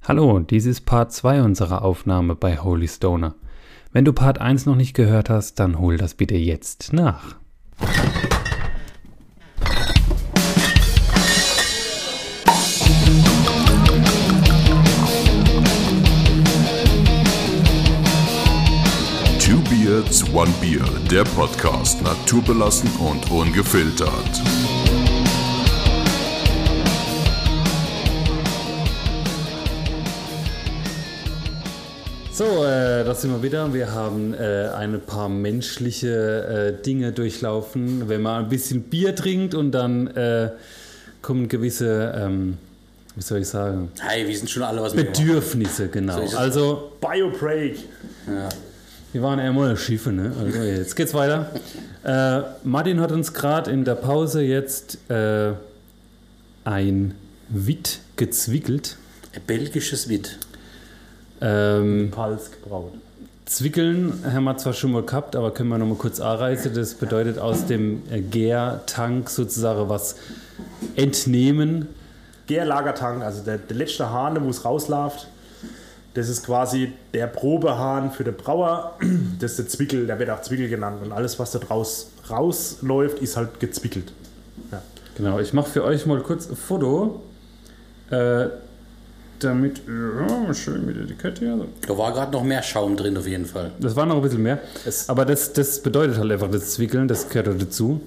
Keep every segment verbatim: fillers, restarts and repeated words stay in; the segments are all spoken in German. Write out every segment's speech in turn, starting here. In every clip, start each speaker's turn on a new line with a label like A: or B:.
A: Hallo, dies ist Part zwei unserer Aufnahme bei Holy Stoner. Wenn du Part eins noch nicht gehört hast, dann hol das bitte jetzt nach.
B: Two Beards, One Beer, der Podcast, naturbelassen und ungefiltert.
A: So, äh, da sind wir wieder. Wir haben äh, ein paar menschliche äh, Dinge durchlaufen. Wenn man ein bisschen Bier trinkt und dann äh, kommen gewisse, ähm, wie soll ich sagen?
C: Hey, wir sind schon alle was
A: Bedürfnisse, genau.
C: So
A: also,
D: Biobreak.
A: Ja. Wir waren einmal Schiffe, ne? Also jetzt geht's weiter. äh, Martin hat uns gerade in der Pause jetzt äh, ein Witt gezwickelt.
C: Ein belgisches Witt.
A: Ähm,
D: Pals gebraut.
A: Zwickeln haben wir zwar schon mal gehabt, aber können wir noch mal kurz anreißen. Das bedeutet aus dem Gärtank sozusagen was entnehmen.
D: Gärlagertank, also der, der letzte Hahn, wo es rausläuft, das ist quasi der Probehahn für den Brauer. Das ist der Zwickel, der wird auch Zwickel genannt. Und alles, was da draus rausläuft, ist halt gezwickelt. Ja.
A: Genau, ich mache für euch mal kurz ein Foto. Äh, damit, ja, schön mit der Etikette hier.
C: Da war gerade noch mehr Schaum drin auf jeden Fall.
A: Das war noch ein bisschen mehr. Aber das, das bedeutet halt einfach das Zwickeln, das gehört halt dazu.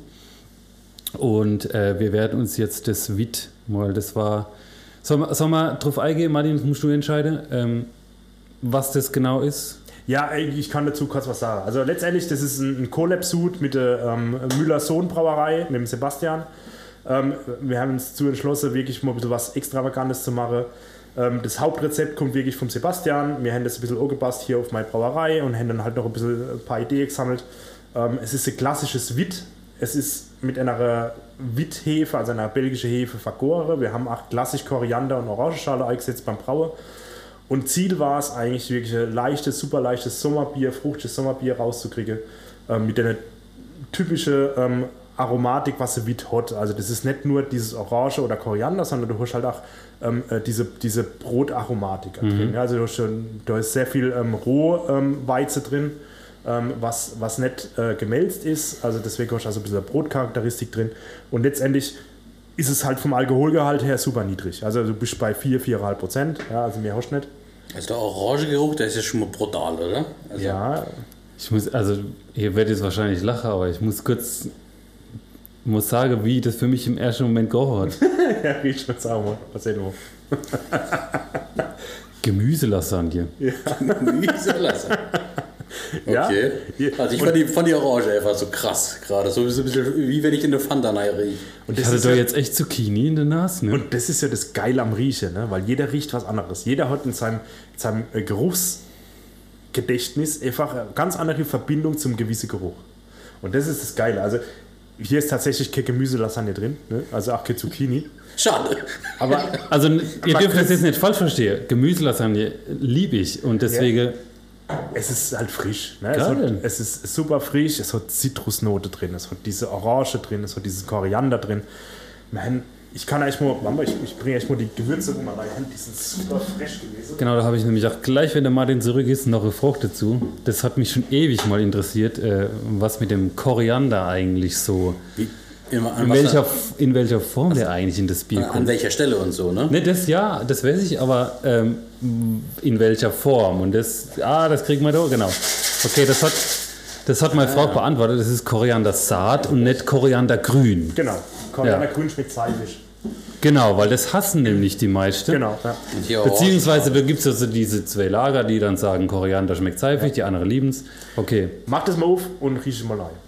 A: Und äh, wir werden uns jetzt das Witt mal, das war... Sollen wir, sollen wir drauf eingehen, Martin, das musst du entscheiden, ähm, was das genau ist?
D: Ja, ich kann dazu kurz was sagen. Also letztendlich, das ist ein, ein Collab-Suit mit der ähm, Müller-Sohn-Brauerei, mit dem Sebastian. Ähm, wir haben uns dazu entschlossen, wirklich mal ein bisschen was Extravagantes zu machen. Ähm, das Hauptrezept kommt wirklich vom Sebastian. Wir haben das ein bisschen angepasst hier auf meine Brauerei und haben dann halt noch ein bisschen ein paar Ideen gesammelt. Ähm, es ist ein klassisches Witt. Es ist mit einer Witthefe, also einer belgischen Hefe, vergoren. Wir haben auch klassisch Koriander und Orangenschale eingesetzt beim Brauen. Und Ziel war es eigentlich wirklich ein leichtes, super leichtes Sommerbier, fruchtiges Sommerbier rauszukriegen. Ähm, mit einer typischen ähm, Aromatik, was ein Witt hat. Also das ist nicht nur dieses Orange oder Koriander, sondern du hast halt auch ähm, diese, diese Brotaromatik mhm. drin. Ja, also du hast, schon, du hast sehr viel ähm, Rohweizen ähm, drin. Ähm, was, was nicht äh, gemälzt ist, also deswegen hast du also ein bisschen Brotcharakteristik drin und letztendlich ist es halt vom Alkoholgehalt her super niedrig, also du bist bei vier, vier Komma fünf Prozent, ja, also mehr hast du nicht.
C: Also der Orangegeruch, der ist ja schon mal brutal, oder? Also
D: ja.
A: Ich muss, also ihr werdet jetzt wahrscheinlich lachen, aber ich muss kurz muss sagen, wie das für mich im ersten Moment gerochen hat.
D: Ja, ich würde sagen, mal, was sehen wir?
A: Gemüselasagne.
D: Ja.
C: Gemüselasagne. Okay.
D: Ja?
C: Also ich fand die, fand die Orange einfach so krass gerade. So, so ein bisschen wie wenn ich in eine Fanta rieche.
A: Und das ich hatte doch ja jetzt echt Zucchini in der Nase. Ne?
D: Und das ist ja das Geile am Riechen, ne? Weil jeder riecht was anderes. Jeder hat in seinem, in seinem Geruchsgedächtnis einfach eine ganz andere Verbindung zum gewissen Geruch. Und das ist das Geile. Also hier ist tatsächlich keine Gemüselasagne drin, ne? Also auch keine Zucchini.
C: Schade.
D: Aber
A: also ihr dürft das jetzt nicht falsch verstehen. Gemüselasagne liebe ich und deswegen... Ja.
D: Es ist halt frisch. Ne? Es, hat, es ist super frisch, es hat Zitrusnote drin, es hat diese Orange drin, es hat diesen Koriander drin. Man, ich kann eigentlich mal, ich, ich bringe eigentlich mal die Gewürze rum, aber die sind super frisch gewesen.
A: Genau, da habe ich nämlich auch gleich, wenn der Martin zurück ist, noch eine Frucht dazu. Das hat mich schon ewig mal interessiert, äh, was mit dem Koriander eigentlich so... Wie? In, in, welcher, in welcher Form also, der eigentlich in das Bier
C: an,
A: kommt.
C: An welcher Stelle und so, ne?
A: Ne, das ja, das weiß ich, aber ähm, in welcher Form. Und das, ah, das kriegen wir da, genau. Okay, das hat, das hat meine ah, Frau ja. beantwortet. Das ist Koriandersaat und nicht Koriandergrün.
D: Genau, Koriandergrün ja. schmeckt seidig.
A: Genau, weil das hassen nämlich die meisten.
D: Genau. Ja.
A: Beziehungsweise da gibt es also diese zwei Lager, die dann sagen, Koriander schmeckt seifig, ja. die anderen lieben es. Okay.
D: Mach das mal auf und riech es mal rein.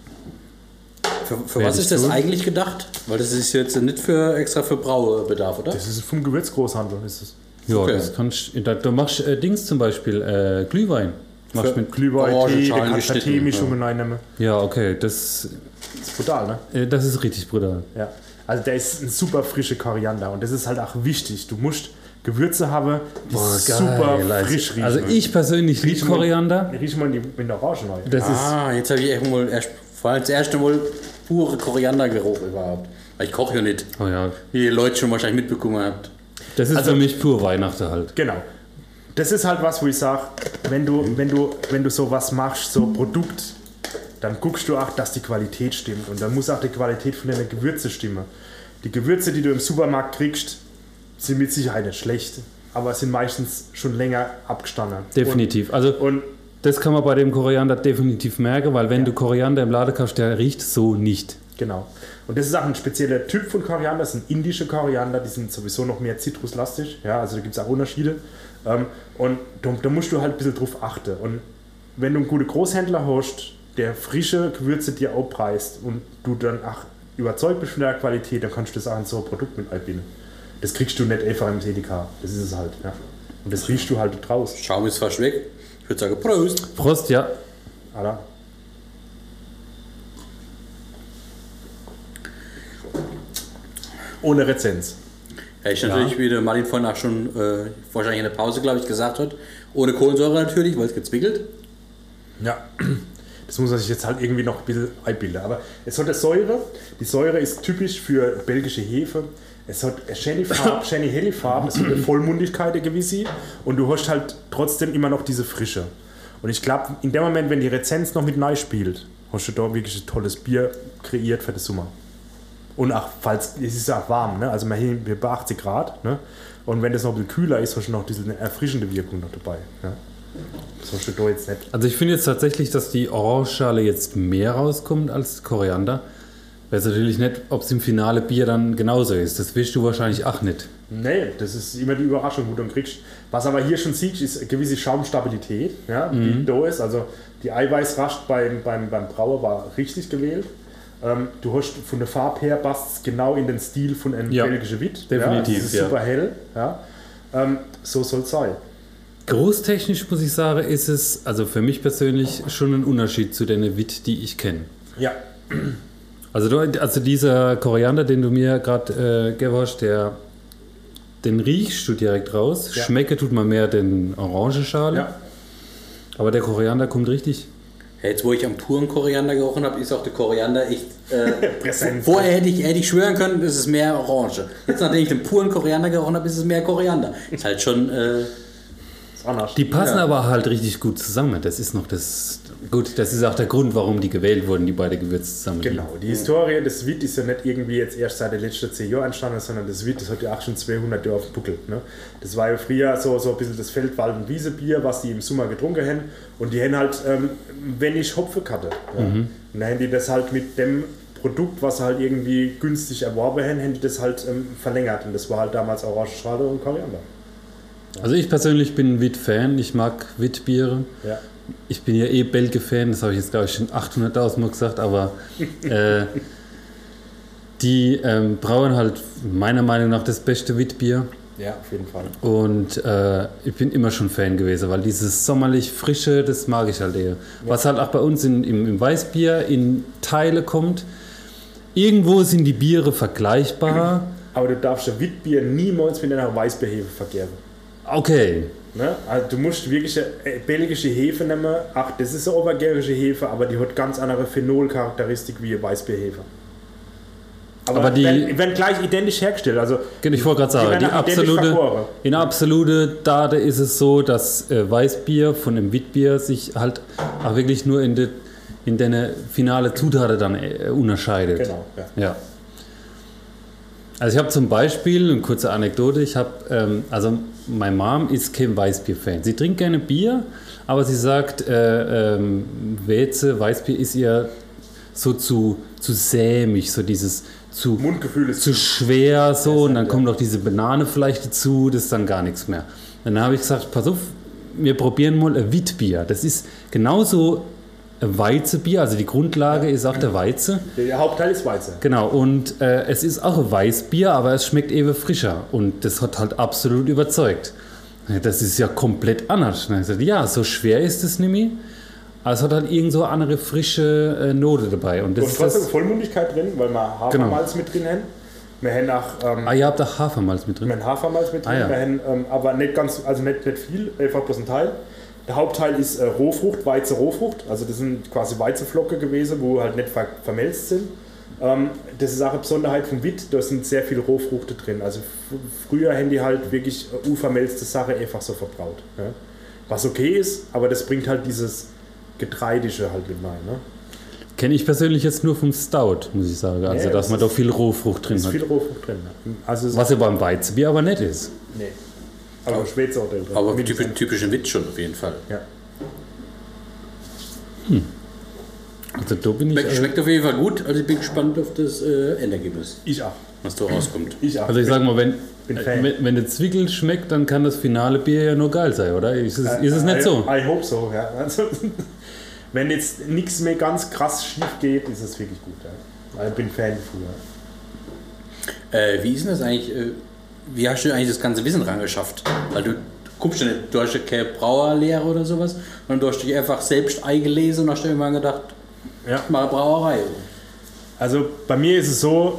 C: Für, für was ist das tun? eigentlich gedacht? Weil das ist jetzt nicht für extra für Braubedarf, oder?
D: Das ist vom Gewürzgroßhandel. Ist es.
A: Ja, okay. das kannst da, da machst du äh, Dings zum Beispiel, äh, Glühwein.
D: Machst mit Glühwein, Tee, da kannst du Teemischungen ja. reinnehmen.
A: Ja, okay, das,
D: das ist brutal, ne?
A: Äh, das ist richtig brutal.
D: Ja, also der ist ein super frischer Koriander und das ist halt auch wichtig. Du musst Gewürze haben, die Boah, super geil. frisch riechen.
A: Also ich persönlich liebe Koriander.
D: Ich rieche mal in, die, in der Orange neu.
A: Das
C: ah,
A: ist
C: jetzt habe ich echt mal erst, vor allem das erste Mal pure Koriandergeruch überhaupt. Weil ich koche ja nicht.
A: Oh ja.
C: Wie ihr Leute schon wahrscheinlich mitbekommen habt.
A: Das ist
D: also,
A: für mich pur Weihnachten halt.
D: Genau. Das ist halt was, wo ich sage, wenn du, wenn du, wenn du sowas machst, so Produkt, dann guckst du auch, dass die Qualität stimmt. Und dann muss auch die Qualität von deiner Gewürze stimmen. Die Gewürze, die du im Supermarkt kriegst, sind mit Sicherheit nicht schlecht, aber sind meistens schon länger abgestanden.
A: Definitiv. Und, also und das kann man bei dem Koriander definitiv merken, weil wenn ja. du Koriander im Laden kaufst, der riecht so nicht.
D: Genau. Und das ist auch ein spezieller Typ von Koriander, das sind indische Koriander, die sind sowieso noch mehr zitruslastig. Ja, also da gibt es auch Unterschiede. Und da, da musst du halt ein bisschen drauf achten. Und wenn du einen guten Großhändler hast, der frische Gewürze dir auch preist und du dann auch überzeugt bist von der Qualität, dann kannst du das auch in so ein Produkt mit einbinden. Das kriegst du nicht einfach im C D K. Das ist es halt. Ja. Und das riechst du halt draus.
C: Schaum ist fast weg. Ich würde sagen, Prost.
A: Prost, ja.
D: Ada. Ohne Rezenz.
C: Ja, ich natürlich, ja. wie der Martin vorhin auch schon äh, wahrscheinlich in der Pause, glaube ich, gesagt hat, ohne Kohlensäure natürlich, weil es gezwickelt.
D: Ja, das muss man sich jetzt halt irgendwie noch ein bisschen einbilden. Aber es hat eine Säure. Die Säure ist typisch für belgische Hefe. Es hat eine schöne Farbe, schöne helle Farbe, es hat eine Vollmundigkeit, eine gewisse. Und du hast halt trotzdem immer noch diese Frische. Und ich glaube, in dem Moment, wenn die Rezenz noch mit neu spielt, hast du da wirklich ein tolles Bier kreiert für den Sommer. Und auch, falls, es ist ja auch warm, ne? Also wir haben bei achtzig Grad, ne? Und wenn das noch ein bisschen kühler ist, hast du noch diese erfrischende Wirkung noch dabei. Ja? Das hast du da jetzt nicht.
A: Also ich finde jetzt tatsächlich, dass die Orangenschale jetzt mehr rauskommt als Koriander. Weiß natürlich nicht, ob es im Finale Bier dann genauso ist. Das willst du wahrscheinlich auch nicht.
D: Nee, das ist immer die Überraschung, wo du dann kriegst. Was aber hier schon siehst, ist eine gewisse Schaumstabilität, ja, die mhm. da ist. Also die Eiweißrast beim, beim, beim Brauer war richtig gewählt. Ähm, du hast von der Farbe her passt genau in den Stil von einem
A: ja,
D: belgischen Witt.
A: Definitiv,
D: ja, das ist
A: ja.
D: super hell. Ja. Ähm, so soll es sein.
A: Großtechnisch muss ich sagen, ist es also für mich persönlich schon ein Unterschied zu den Witt, die ich kenne.
D: Ja.
A: Also, du, also dieser Koriander, den du mir gerade äh, gegeben hast, der, den riechst du direkt raus. Ja. Schmecke tut man mehr den Orangenschale.
D: Ja.
A: Aber der Koriander kommt richtig.
C: Jetzt, wo ich am puren Koriander gerochen habe, ist auch der Koriander echt äh, präsent. Vorher hätte ich, hätte ich schwören können, es ist mehr Orange. Jetzt, nachdem ich den puren Koriander gerochen habe, ist es mehr Koriander. Ist halt schon... Äh, ist
A: anders. Die passen ja. aber halt richtig gut zusammen. Das ist noch das... Gut, das ist auch der Grund, warum die gewählt wurden, die beiden Gewürze zusammen.
D: Genau, die Historie des Witt ist ja nicht irgendwie jetzt erst seit den letzten zehn Jahren entstanden, sondern das Witt, das hat ja auch schon zweihundert Jahre auf dem Buckel. Ne? Das war ja früher so, so ein bisschen das Feldwald- und Wiesebier, was die im Sommer getrunken haben. Und die haben halt ähm, wenig Hopfen gehabt. Ja? Mhm. Und dann haben die das halt mit dem Produkt, was sie halt irgendwie günstig erworben haben, haben die das halt ähm, verlängert. Und das war halt damals Orangenschale und Koriander. Ja.
A: Also ich persönlich bin Witt-Fan, ich mag Witt-Biere.
D: Ja.
A: Ich bin ja eh Belge-Fan, das habe ich jetzt glaube ich schon achthunderttausend Mal gesagt, aber äh, die ähm, brauen halt meiner Meinung nach das beste Wittbier.
D: Ja, auf jeden Fall.
A: Und äh, ich bin immer schon Fan gewesen, weil dieses sommerlich Frische, das mag ich halt eher. Ja. Was halt auch bei uns in, im, im Weißbier in Teile kommt. Irgendwo sind die Biere vergleichbar.
D: Aber du darfst ja Wittbier niemals mit einer Weißbierhefe vergeben.
A: Okay.
D: Ne? Also du musst wirklich eine belgische Hefe nehmen. Ach, das ist eine obergärische Hefe, aber die hat ganz andere Phenolcharakteristik wie eine Weißbierhefe. Aber, aber die werden, werden gleich identisch hergestellt. Also
A: ich wollte gerade sagen, die absolute, in absolute Date ist es so, dass äh, Weißbier von dem Wittbier sich halt auch wirklich nur in der in der finale Zutaten dann äh, unterscheidet.
D: Genau, ja.
A: ja. Also ich habe zum Beispiel, eine kurze Anekdote, ich habe, ähm, also meine Mom ist kein Weißbier-Fan. Sie trinkt gerne Bier, aber sie sagt, äh, ähm, Weze, Weißbier ist ihr so zu, zu sämig, so dieses zu,
D: Mundgefühl ist
A: zu schwer, so, und dann kommt noch diese Banane vielleicht dazu, das ist dann gar nichts mehr. Dann habe ich gesagt, pass auf, wir probieren mal ein Wittbier. Das ist genauso Weizenbier, also die Grundlage ist auch der Weizen.
D: Der Hauptteil ist Weizen.
A: Genau, und äh, es ist auch ein Weißbier, aber es schmeckt eben frischer und das hat halt absolut überzeugt. Das ist ja komplett anders. Ich sagte, ja, so schwer ist es nicht mehr, aber es hat halt irgend so eine andere frische äh, Note dabei. Und das
D: du hast trotzdem das Vollmundigkeit drin, weil wir Hafermalz genau. mit drin haben. Wir haben auch, ähm,
A: ah, ihr habt auch Hafermalz mit drin?
D: Wir haben Hafermalz mit drin,
A: ah, ja.
D: wir haben, ähm, aber nicht ganz, also nicht, nicht viel, einfach bloß ein Teil. Der Hauptteil ist äh, Rohfrucht, Weizen-Rohfrucht. Also das sind quasi Weizenflocken gewesen, wo halt nicht ver- vermelzt sind. Ähm, das ist auch eine Besonderheit vom Witt, da sind sehr viele Rohfrüchte drin. Also f- früher haben die halt wirklich unvermelzte Sache einfach so verbraut. Ja? Was okay ist, aber das bringt halt dieses Getreidische halt mit rein. Ne?
A: Kenne ich persönlich jetzt nur vom Stout, muss ich sagen. Also,
D: Ja,
A: dass
D: das
A: man
D: ist-
A: da viel Rohfrucht drin
D: Da ist
A: hat.
D: viel Rohfrucht drin. Ja. Also es-
A: Was ja beim Weizenbier aber nicht ist.
D: nee. Aber Schweizerhotel drin.
C: Aber
D: Mit-
C: typisch, typischen Witz schon auf jeden Fall.
D: Ja.
A: Also da bin ich.
C: Schmeckt,
A: äh,
C: schmeckt auf jeden Fall gut, also ich bin gespannt auf das äh, Endergebnis,
D: Ich auch.
C: was da rauskommt.
D: Ich auch.
A: Also ich sage mal, wenn,
D: bin
A: äh,
D: Fan.
A: wenn, wenn der Zwickel schmeckt, dann kann das finale Bier ja nur geil sein, oder? Ist es, ist es nicht
D: I,
A: so?
D: I hope so, ja. Also, wenn jetzt nichts mehr ganz krass schief geht, ist es wirklich gut. Ja. Ich bin Fan früher.
C: Äh, wie ist denn das eigentlich, äh, wie hast du eigentlich das ganze Wissen rangeschafft? Weil du guckst ja nicht, du hast ja keine Brauerlehre oder sowas, sondern du hast dich einfach selbst eingelesen und hast dir irgendwann gedacht,
D: Ja.
C: ich mache Brauerei.
D: Also bei mir ist es so,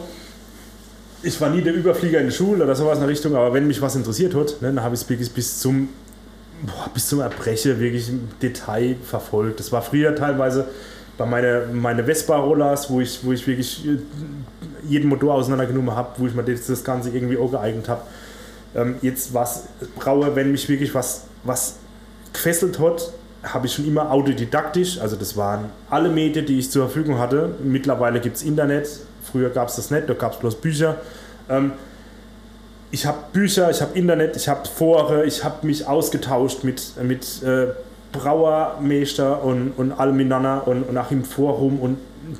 D: ich war nie der Überflieger in der Schule oder sowas in der Richtung, aber wenn mich was interessiert hat, ne, dann habe ich es wirklich bis zum, boah, bis zum Erbrechen wirklich im Detail verfolgt. Das war früher teilweise bei meiner meine Vespa-Rollers, wo ich, wo ich wirklich äh, jeden Motor auseinandergenommen habe, wo ich mir das, das Ganze irgendwie auch geeignet habe. Ähm, jetzt was Brauer, wenn mich wirklich was, was gefesselt hat, habe ich schon immer autodidaktisch, also das waren alle Medien, die ich zur Verfügung hatte. Mittlerweile gibt es Internet, früher gab es das nicht, da gab es bloß Bücher. Ähm, ich habe Bücher, ich habe Internet, ich habe Foren, ich habe mich ausgetauscht mit, mit äh, Brauermeister und, und allem miteinander und, und auch im Forum und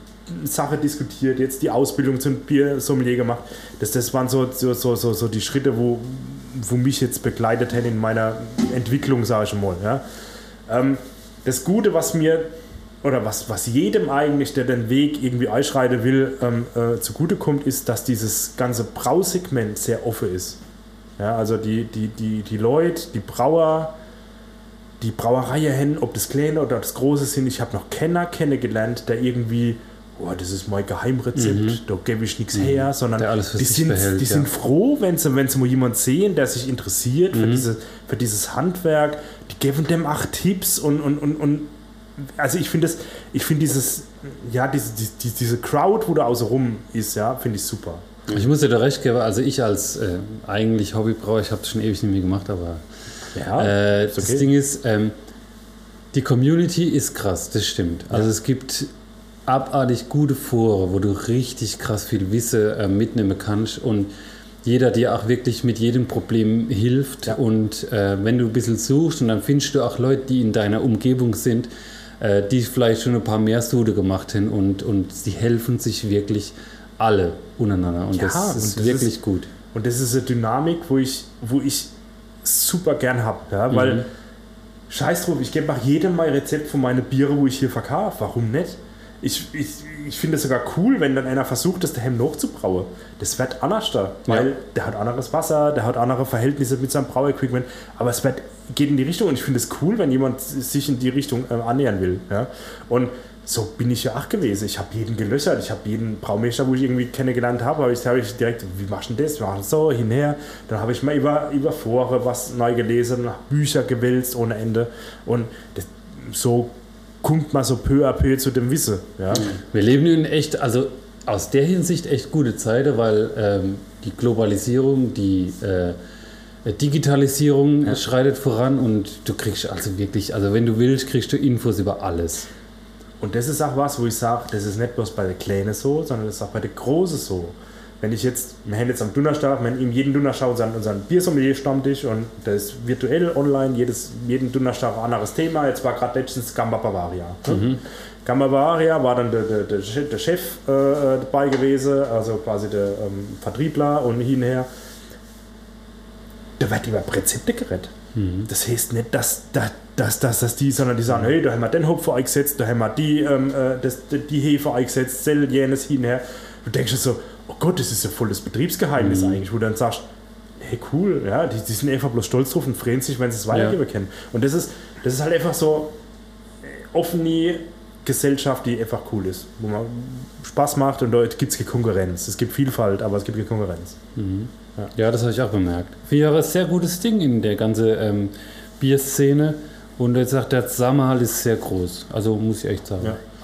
D: Sache diskutiert, jetzt die Ausbildung zum Biersommelier gemacht. Das, das waren so, so, so, so, so die Schritte, wo, wo mich jetzt begleitet haben in meiner Entwicklung, sage ich mal. Ja. Ähm, das Gute, was mir oder was, was jedem eigentlich, der den Weg irgendwie einschreiten will, ähm, äh, zugutekommt, ist, dass dieses ganze Brausegment sehr offen ist. Ja, also die, die, die, die Leute, die Brauer, die Brauereien, ob das kleine oder das große sind, ich habe noch Kenner kennengelernt, der irgendwie, oh, das ist mein Geheimrezept,
A: Mhm.
D: da gebe ich nichts her, sondern
A: Der alles für
D: die,
A: sich
D: sind,
A: behält,
D: die
A: ja.
D: sind froh, wenn sie, wenn sie mal jemanden sehen, der sich interessiert für,
A: Mhm.
D: diese, für dieses Handwerk, die geben dem auch Tipps und, und, und, und also ich finde das, ich finde dieses, ja, diese, die, diese Crowd, wo da außenrum ist, ja, finde ich super.
A: Ich muss dir da recht geben, also ich als äh, eigentlich Hobbybrauer, ich habe das schon ewig nicht mehr gemacht, aber
D: Ja,
A: äh,
D: ist
A: das
D: okay.
A: Ding ist, ähm, die Community ist krass, das stimmt. Also es gibt abartig gute Foren, wo du richtig krass viel Wissen äh, mitnehmen kannst und jeder dir auch wirklich mit jedem Problem hilft.
D: Ja.
A: Und äh, wenn du ein bisschen suchst und dann findest du auch Leute, die in deiner Umgebung sind, äh, die vielleicht schon ein paar mehr Sude gemacht haben und, und sie helfen sich wirklich alle untereinander. Und
D: Ja,
A: das ist
D: und das
A: wirklich
D: ist-
A: gut.
D: Und das ist eine Dynamik, wo ich, wo ich super gern habe, ja, weil
A: Mhm.
D: scheiß drauf, ich gebe auch jedem mein Rezept von meinen Biere, wo ich hier verkaufe. Warum nicht? Ich, ich, ich finde es sogar cool, wenn dann einer versucht, das daheim nachzubrauen. Das wird anders da, weil
A: Ja.
D: der hat anderes Wasser, der hat andere Verhältnisse mit seinem Brauequipment, aber es wird, geht in die Richtung und ich finde es cool, wenn jemand sich in die Richtung äh, annähern will. Ja? Und so bin ich ja auch gewesen. Ich habe jeden gelöchert, ich habe jeden Braumeister, wo ich irgendwie kennengelernt habe, habe ich, hab ich direkt, wie machst du denn das? Wir machen so, hinher. Dann habe ich mal über, über Foren was neu gelesen, Bücher gewälzt ohne Ende und das, so kommt man so peu à peu zu dem Wissen. Ja?
A: Wir leben in echt, also aus der Hinsicht echt gute Zeiten, weil ähm, die Globalisierung, die äh, Digitalisierung
D: Ja.
A: schreitet voran und du kriegst also wirklich, also wenn du willst, kriegst du Infos über alles.
D: Und das ist auch was, wo ich sage, das ist nicht bloß bei der Kleinen so, sondern das ist auch bei der Großen so. Wenn ich jetzt, wir haben jetzt am Donnerstag, wir haben ihm jeden Donnerstag unseren, unseren Biersommelier-Stammtisch und das ist virtuell online, jedes, jeden Donnerstag ein anderes Thema. Jetzt war gerade letztens Gamba Bavaria. Ne? Gamba Bavaria war dann der, der, der Chef, der Chef äh, dabei gewesen, also quasi der ähm, Vertriebler und hinher. Da wird über Rezepte geredet. Das heißt nicht, dass, dass, dass, dass, dass die, sondern die sagen, hey, da haben wir den Hopfen eingesetzt, da haben wir die, ähm, äh, das, die Hefe eingesetzt, Zell, jenes, hinher. Du denkst dir so, oh Gott, das ist ja voll das Betriebsgeheimnis
A: Mhm.
D: eigentlich, wo du dann sagst, hey cool, ja, die, die sind einfach bloß stolz drauf und freuen sich, wenn sie es weitergeben können. Und das ist, das ist halt einfach so äh, offene Gesellschaft, die einfach cool ist, wo man Spaß macht und dort gibt es keine Konkurrenz. Es gibt Vielfalt, aber es gibt keine Konkurrenz.
A: Ja, das habe ich auch bemerkt. Vier Jahre ist ein sehr gutes Ding in der ganzen ähm, Bierszene und jetzt sagt der Zusammenhalt ist sehr groß. Also muss ich echt sagen.
D: Ja.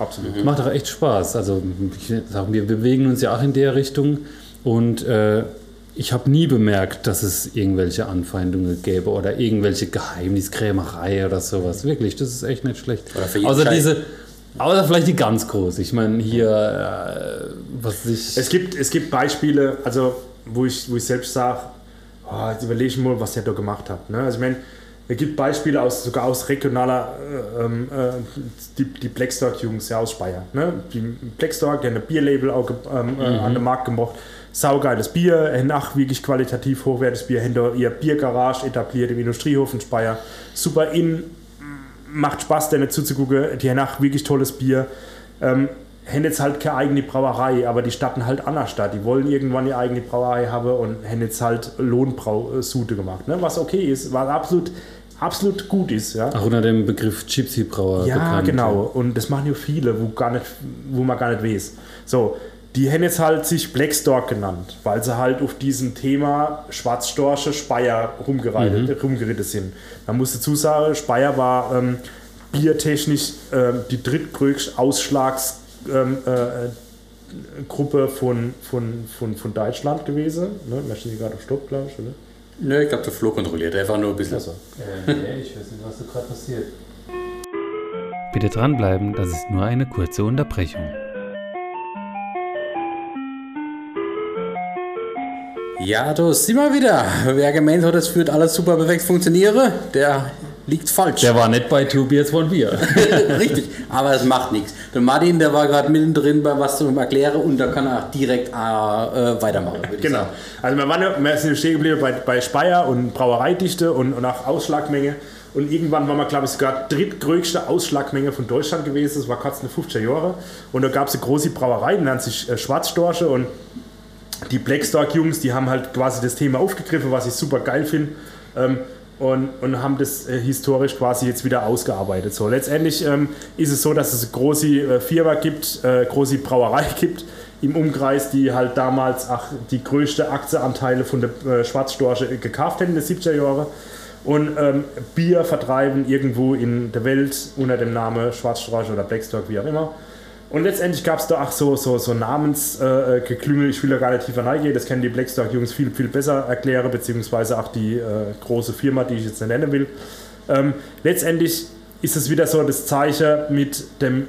D: absolut.
A: Mhm. Macht auch echt Spaß. Also ich sag, wir bewegen uns ja auch in der Richtung und äh, ich habe nie bemerkt, dass es irgendwelche Anfeindungen gäbe oder irgendwelche Geheimniskrämerei oder sowas. Wirklich, das ist echt nicht schlecht. Außer diese, außer vielleicht die ganz große. Ich meine hier, äh, was ich...
D: Es gibt, es gibt Beispiele, also wo ich, wo ich selbst sage, oh, jetzt überlege ich mal, was der da gemacht hat. Ne? Also ich meine, es gibt Beispiele aus, sogar aus regionaler, äh, äh, die, die Blackstark-Jungs ja, aus Speyer. Ne? Die Blackstark, die haben ein Bierlabel auch ähm, mhm. an den Markt gebracht. Saugeiles Bier, haben auch wirklich qualitativ hochwertiges Bier, haben da ihr Biergarage etabliert im Industriehof in Speyer. Super in, macht Spaß, denen zuzugucken. Die haben auch wirklich tolles Bier. Ähm, haben jetzt halt keine eigene Brauerei, aber die starten halt an der Stadt. Die wollen irgendwann ihre eigene Brauerei haben und haben jetzt halt Lohnbrausute gemacht. Ne? Was okay ist, was absolut, absolut gut ist. Ja?
A: Auch unter dem Begriff Gypsy-Brauer
D: ja,
A: bekannt.
D: Genau. Und das machen ja viele, wo, gar nicht, wo man gar nicht weiß. So, die haben jetzt halt sich Blackstark genannt, weil sie halt auf diesem Thema Schwarzstorche Speyer rumgereitet, mhm. rumgeritten sind. Man muss dazu sagen, Speyer war ähm, biertechnisch ähm, die drittgrößte Ausschlagsgruppe ähm, äh, von, von, von, von Deutschland gewesen. Ne? Möchten Sie gerade auf Stopp, glaube ich, oder?
C: Nö, ich glaube, der Flo kontrolliert einfach nur ein bisschen.
A: Also. Äh, nee, ich weiß nicht, was da gerade passiert. Bitte dranbleiben, das ist nur eine kurze Unterbrechung.
C: Ja, da sind wir wieder. Wer gemeint hat, es wird alles super perfekt funktionieren, der liegt falsch.
A: Der war nicht bei Two Beers, One Beer.
C: Richtig, aber es macht nichts. Der Martin, der war gerade mittendrin bei was zum Erklären und da kann er direkt äh, weitermachen.
D: Genau. Also wir, waren, wir sind stehen geblieben bei, bei Speyer und Brauereidichte und, und auch Ausschlagmenge. Und irgendwann war man, glaube ich, sogar drittgrößte Ausschlagmenge von Deutschland gewesen. Das war kurz in den fünfziger Jahren. Und da gab es eine große Brauerei, die nennt sich äh, Schwarzstorche. Und die Blackstark-Jungs, die haben halt quasi das Thema aufgegriffen, was ich super geil finde. Ähm, und, und haben das äh, historisch quasi jetzt wieder ausgearbeitet. So, letztendlich ähm, ist es so, dass es eine große äh, Firma gibt, äh, große Brauerei gibt im Umkreis, die halt damals ach, die größte Aktienanteile von der äh, Schwarzstorche gekauft hätten in den siebziger Jahren. Und ähm, Bier vertreiben irgendwo in der Welt unter dem Namen Schwarzstorche oder Blackstark, wie auch immer. Und letztendlich gab es da auch so, so, so Namensgeklüngel, äh, ich will da gar nicht tiefer reingehen, das kennen die Blackstark-Jungs viel, viel besser erklären, beziehungsweise auch die äh, große Firma, die ich jetzt nicht nennen will. Ähm, letztendlich ist es wieder so das Zeichen mit dem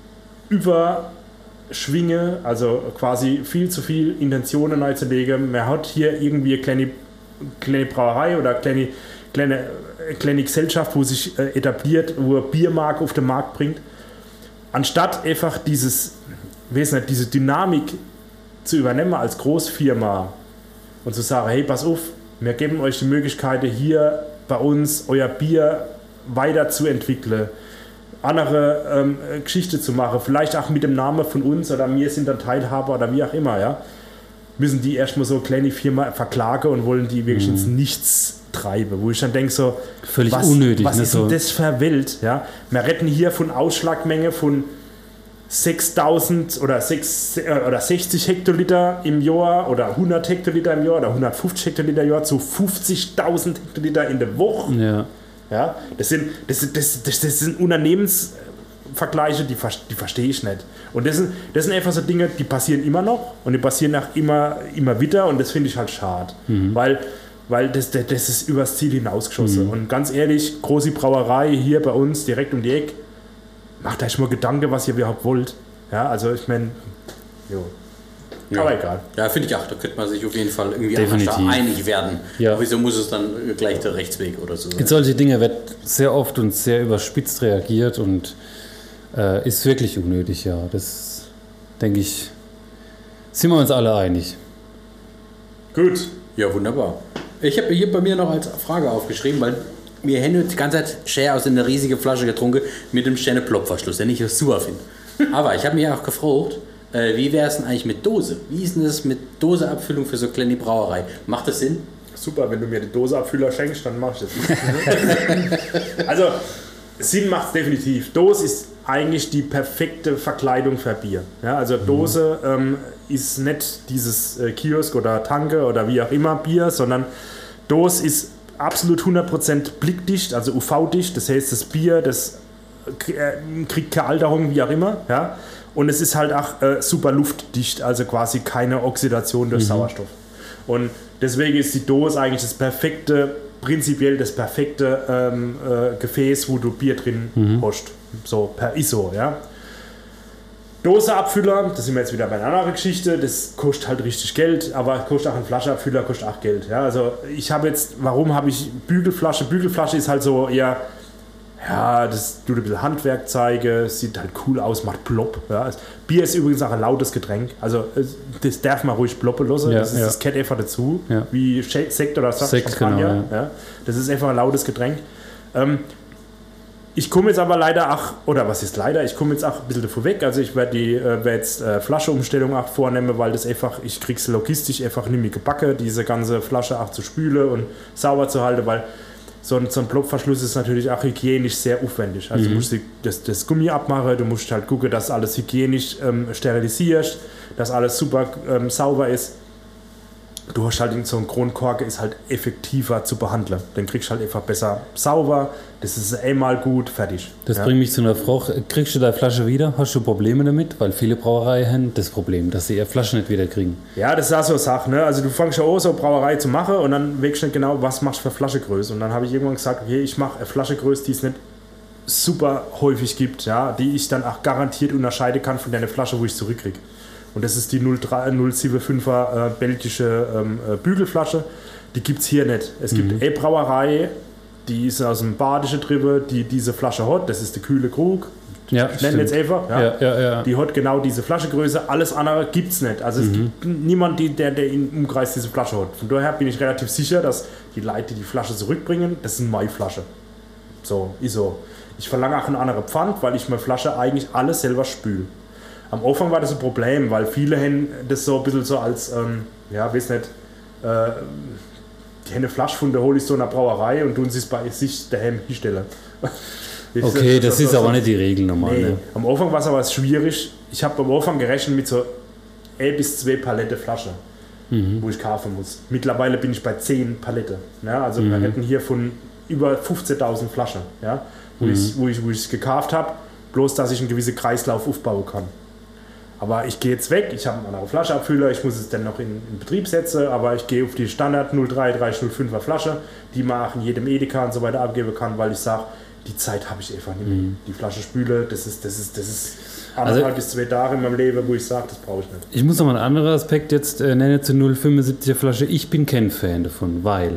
D: Überschwingen, also quasi viel zu viel Intentionen einzulegen. Man hat hier irgendwie eine kleine, kleine Brauerei oder eine kleine, kleine, kleine Gesellschaft, wo sich äh, etabliert, wo eine Biermarke auf den Markt bringt. Anstatt einfach dieses, weiß nicht, diese Dynamik zu übernehmen als Großfirma und zu sagen, hey, pass auf, wir geben euch die Möglichkeit, hier bei uns euer Bier weiterzuentwickeln, andere ähm, Geschichte zu machen, vielleicht auch mit dem Namen von uns oder wir sind dann Teilhaber oder wie auch immer, ja, müssen die erstmal so eine kleine Firma verklagen und wollen die wirklich mhm. ins Nichts treibe, wo ich dann denke so,
A: völlig
D: was,
A: unnötig.
D: Was
A: ne,
D: ist
A: so.
D: denn das für eine Welt? Ja? Wir retten hier von Ausschlagmenge von sechstausend oder, sechs, äh, oder sechzig Hektoliter im Jahr oder hundert Hektoliter im Jahr oder hundertfünfzig Hektoliter im Jahr zu fünfzigtausend Hektoliter in der Woche.
A: Ja.
D: Ja? Das, sind, das, das, das, das sind Unternehmensvergleiche, die, die verstehe ich nicht. Und das sind, das sind einfach so Dinge, die passieren immer noch und die passieren auch immer, immer wieder und das finde ich halt schade. Mhm. Weil Weil das, das, das ist übers Ziel hinausgeschossen. Mhm. Und ganz ehrlich, große Brauerei hier bei uns direkt um die Ecke, macht euch mal Gedanken, was ihr überhaupt wollt. Ja, also ich meine, jo. Ja. Aber egal.
C: Ja, finde ich auch, da könnte man sich auf jeden Fall irgendwie
A: Definitiv.
C: einig werden.
A: Ja.
C: Wieso muss es dann gleich der Rechtsweg oder so?
A: In solche Dinge wird sehr oft und sehr überspitzt reagiert und äh, ist wirklich unnötig, ja. Das denke ich, sind wir uns alle einig.
D: Gut.
C: Ja, wunderbar. Ich habe hier bei mir noch als Frage aufgeschrieben, weil wir haben die ganze Zeit Share aus einer riesigen Flasche getrunken mit dem Sterne Plopverschluss, den ich super finde. Aber ich habe mich auch gefragt, äh, wie wäre es denn eigentlich mit Dose? Wie ist denn das mit Doseabfüllung für so eine kleine Brauerei? Macht das Sinn?
D: Super, wenn du mir die Doseabfüller schenkst, dann mach ich das. Also, Sinn macht es definitiv. Dose ist eigentlich die perfekte Verkleidung für Bier. Ja, also Dose mhm. ähm, ist nicht dieses äh, Kiosk oder Tanke oder wie auch immer Bier, sondern Dose ist absolut hundert Prozent blickdicht, also U V-dicht. Das heißt, das Bier, das äh, kriegt keine Alterung, wie auch immer. Ja? Und es ist halt auch äh, super luftdicht, also quasi keine Oxidation durch mhm. Sauerstoff. Und deswegen ist die Dose eigentlich das perfekte, prinzipiell das perfekte ähm, äh, Gefäß, wo du Bier drin mhm. hast. So per I S O, ja. Doseabfüller, das sind wir jetzt wieder bei einer anderen Geschichte, das kostet halt richtig Geld, aber kostet auch ein Flaschenabfüller, kostet auch Geld. Ja, also ich habe jetzt, warum habe ich Bügelflasche? Bügelflasche ist halt so eher, ja, das tut ein bisschen Handwerkzeuge, sieht halt cool aus, macht plopp. Ja. Bier ist übrigens auch ein lautes Getränk, also das darf man ruhig ploppen lassen, ja, das, ist, ja. das gehört einfach dazu, ja. wie Sekt oder
A: Sekt,
D: Champagner.
A: Genau, ja.
D: Ja. Das ist einfach ein lautes Getränk. Ähm, Ich komme jetzt aber leider auch, oder was ist leider, ich komme jetzt auch ein bisschen davor weg, also ich werde die, äh, werd jetzt äh, Flascheumstellung auch vornehmen, weil das einfach, ich krieg's logistisch einfach nicht mehr gebacken, diese ganze Flasche auch zu spülen und sauber zu halten, weil so ein, so ein Plopverschluss ist natürlich auch hygienisch sehr aufwendig. Also mhm. du musst das, das Gummi abmachen, du musst halt gucken, dass alles hygienisch ähm, sterilisierst, dass alles super ähm, sauber ist. Du hast halt so einen Kronkorken, ist halt effektiver zu behandeln. Den kriegst du halt einfach besser sauber, das ist einmal gut, fertig.
A: Das
D: ja.
A: bringt mich zu einer Frage. Kriegst du deine Flasche wieder? Hast du Probleme damit? Weil viele Brauereien haben das Problem, dass sie ihre Flasche nicht wieder kriegen.
D: Ja, das ist auch so eine Sache. Ne? Also du fängst ja auch so eine Brauerei zu machen und dann wägst du nicht genau, was machst du für Flaschegröße. Und dann habe ich irgendwann gesagt, okay, ich mache eine Flaschegröße, die es nicht super häufig gibt, ja? Die ich dann auch garantiert unterscheiden kann von der Flasche, wo ich zurückkriege. Und das ist die null sieben fünfer äh, belgische ähm, äh, Bügelflasche. Die gibt es hier nicht. Es gibt mhm. eine Brauerei, die ist aus dem Badischen Triebe, die diese Flasche hat. Das ist der Kühle Krug.
A: Ja,
D: ich nenne jetzt einfach. Ja.
A: Ja, ja, ja.
D: Die hat genau diese Flaschegröße. Alles andere gibt es nicht. Also es mhm. gibt niemanden, die, der, der im Umkreis diese Flasche hat. Von daher bin ich relativ sicher, dass die Leute, die die Flasche zurückbringen, das sind meine Flasche. So, ist so. Ich verlange auch eine andere Pfand, weil ich meine Flasche eigentlich alles selber spüle. Am Anfang war das ein Problem, weil viele haben das so ein bisschen so als, ähm, ja, weiß nicht, äh, die haben eine Flasche von der hole ich so einer Brauerei und tun sie es bei sich daheim hinstellen.
A: Okay, das, das ist so, aber so, nicht die Regel normal. Nee. Ne?
D: Am Anfang war es aber schwierig. Ich habe am Anfang gerechnet mit so ein bis zwei Palette Flasche, mhm. wo ich kaufen muss. Mittlerweile bin ich bei zehn Palette. Ja, also mhm. wir hätten hier von über fünfzehntausend Flaschen, ja, wo mhm. ich wo ich, wo ich es gekauft habe, bloß dass ich einen gewissen Kreislauf aufbauen kann. Aber ich gehe jetzt weg, ich habe einen anderen Flaschenabfüller, ich muss es dann noch in, in Betrieb setzen, aber ich gehe auf die Standard null drei drei null fünfer Flasche, die man auch in jedem Edeka und so weiter abgeben kann, weil ich sage, die Zeit habe ich einfach nicht mehr. Mhm. Die Flasche spüle, das ist, das ist, das ist anderthalb also, bis zwei Tage in meinem Leben, wo ich sage, das brauche ich nicht.
A: Ich muss noch mal einen anderen Aspekt jetzt äh, nennen zur null fünfundsiebziger Flasche. Ich bin kein Fan davon, weil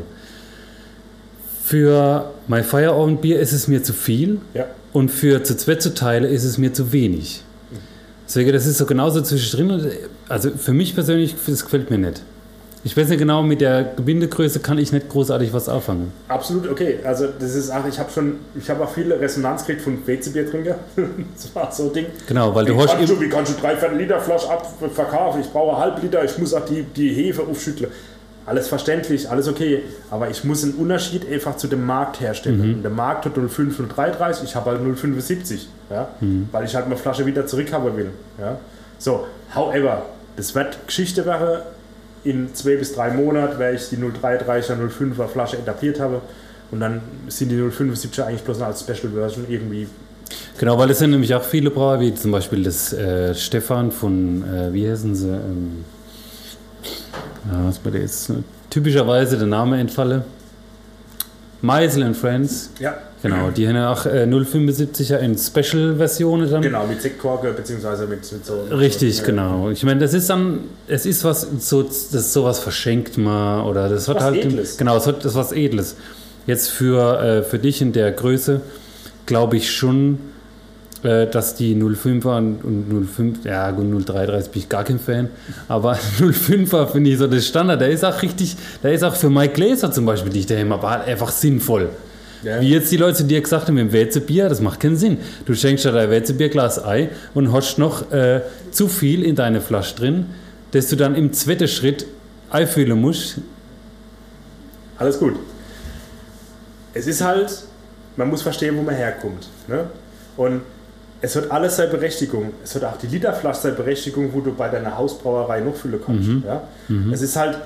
A: für mein Feierabendbier ist es mir zu viel
D: ja.
A: und für zu zweit zu teilen ist es mir zu wenig. Deswegen, das ist so genauso zwischendrin. Also für mich persönlich, das gefällt mir nicht. Ich weiß nicht genau, mit der Gebindegröße kann ich nicht großartig was anfangen.
D: Absolut, okay. Also das ist auch, ich habe schon, ich habe auch viele Resonanz gekriegt von Weizenbiertrinker. Das war so ein Ding.
A: Genau, weil
D: wie
A: du hast...
D: Kannst du, wie kannst du drei Viertel Liter Flasche abverkaufen? Ich brauche halb Liter, ich muss auch die, die Hefe aufschütteln. Alles verständlich, alles okay. Aber ich muss einen Unterschied einfach zu dem Markt herstellen. Mhm. Und der Markt hat null fünf, null drei dreißig, ich habe halt null fünfundsiebzig. Ja? Mhm. Weil ich halt meine Flasche wieder zurückhaben will. Ja? So, however, das wird Geschichte werden. In zwei bis drei Monaten, weil ich die null drei dreißiger, null fünfer Flasche etabliert habe. Und dann sind die null fünfundsiebziger eigentlich bloß noch als Special Version irgendwie.
A: Genau, weil es sind nämlich auch viele Brauer, wie zum Beispiel das äh, Stefan von, äh, wie heißen sie? Ähm, ja, was bei der jetzt typischerweise der Name entfalle. Meisel and Friends.
D: Ja.
A: Genau, die haben auch äh, null fünfundsiebziger in Special-Versionen dann.
D: Genau, mit Sektkorke beziehungsweise mit, mit so.
A: Richtig,
D: so,
A: genau. Ich meine, das ist dann, es ist was, so, das sowas verschenkt man oder das hat
D: was
A: halt.
D: Edles.
A: Genau, es hat das was Edles. Jetzt für, äh, für dich in der Größe glaube ich schon, äh, dass die null fünfer und, und null fünf, ja gut, null drei dreißig bin ich gar kein Fan, aber null fünfer finde ich so das Standard, der ist auch richtig, der ist auch für Mike Gläser zum Beispiel, die ich daheim habe, halt einfach sinnvoll. Ja. Wie jetzt die Leute dir gesagt haben, mit dem Weizenbier, das macht keinen Sinn. Du schenkst dir dein Weizenbierglas Ei und hast noch äh, zu viel in deine Flasche drin, dass du dann im zweiten Schritt einfüllen musst.
D: Alles gut. Es ist halt, man muss verstehen, wo man herkommt. Ne? Und es hat alles seine Berechtigung. Es hat auch die Literflasche seine Berechtigung, wo du bei deiner Hausbrauerei noch füllen kannst.
A: Mhm.
D: Ja?
A: Mhm.
D: Es ist halt,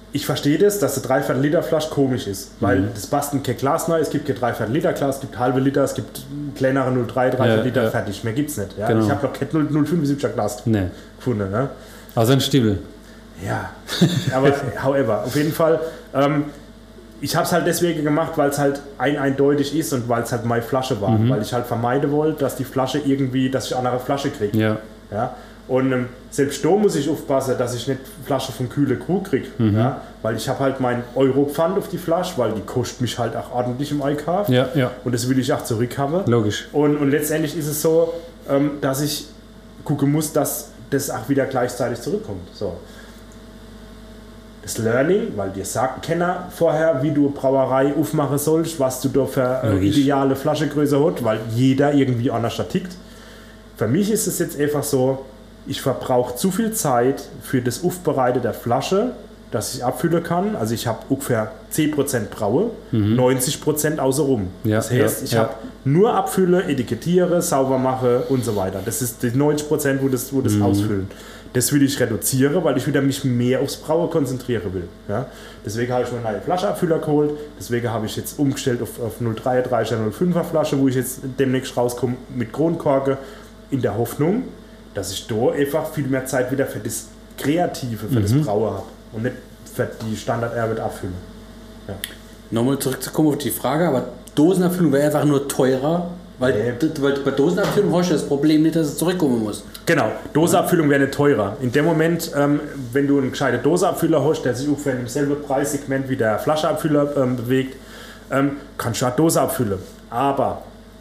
D: ich verstehe das, dass eine Dreiviertel Liter Flasche komisch ist, weil mhm. das passt in kein Glas rein, es gibt kein Dreiviertel Liter Glas, es gibt halbe Liter, es gibt kleinere null Komma drei, Dreiviertel ja, Liter, ja. fertig, mehr gibt's nicht. Ja? Genau. Ich habe noch kein null Komma fünfundsiebziger Glas nee. gefunden. Ne?
A: Also ein Stiebel.
D: Ja, aber however, auf jeden Fall, ähm, ich habe es halt deswegen gemacht, weil es halt ein eindeutig ist und weil es halt meine Flasche war, mhm. weil ich halt vermeiden wollte, dass die Flasche irgendwie, dass ich eine andere Flasche kriege.
A: Ja.
D: Ja? Und ähm, selbst da muss ich aufpassen, dass ich nicht Flasche von kühle Krug kriege. Mhm. Ja? Weil ich habe halt mein Euro-Pfand auf die Flasche, weil die kostet mich halt auch ordentlich im Einkauf.
A: Ja, ja.
D: Und das will ich auch zurückhaben.
A: Logisch.
D: Und, und letztendlich ist es so, ähm, dass ich gucken muss, dass das auch wieder gleichzeitig zurückkommt. So. Das Learning, weil dir sagt keiner vorher, wie du eine Brauerei aufmachen sollst, was du da für äh, ideale Flaschegröße hast, weil jeder irgendwie anders tickt. Für mich ist es jetzt einfach so, ich verbrauche zu viel Zeit für das Aufbereiten der Flasche, dass ich abfüllen kann. Also ich habe ungefähr zehn Prozent Braue, mhm. neunzig Prozent außenrum. Ja, das heißt, ja, ich ja. habe nur abfülle, etikettiere, sauber mache und so weiter. Das ist die neunzig Prozent, wo das, wo das mhm. ausfüllen. Das will ich reduzieren, weil ich wieder mich mehr aufs Braue konzentrieren will. Ja? Deswegen habe ich mir eine neue Flascheabfüller geholt. Deswegen habe ich jetzt umgestellt auf, auf null Komma dreiunddreißiger, null Komma fünfer Flasche, wo ich jetzt demnächst rauskomme mit Kronkorke, in der Hoffnung, dass ich da einfach viel mehr Zeit wieder für das Kreative, für mhm. das Braue habe und nicht für die Standard-Arbeit abfüllen. Ja.
C: Nochmal zurückzukommen auf die Frage, aber Dosenabfüllung wäre einfach nur teurer, weil, nee. weil bei Dosenabfüllung hast du das Problem nicht, dass es zurückkommen muss.
D: Genau, Dosenabfüllung wäre nicht teurer. In dem Moment, ähm, wenn du einen gescheiten Dosenabfüller hast, der sich ungefähr im selben Preissegment wie der Flascheabfüller ähm, bewegt, ähm, kannst du auch Dose abfüllen. Aber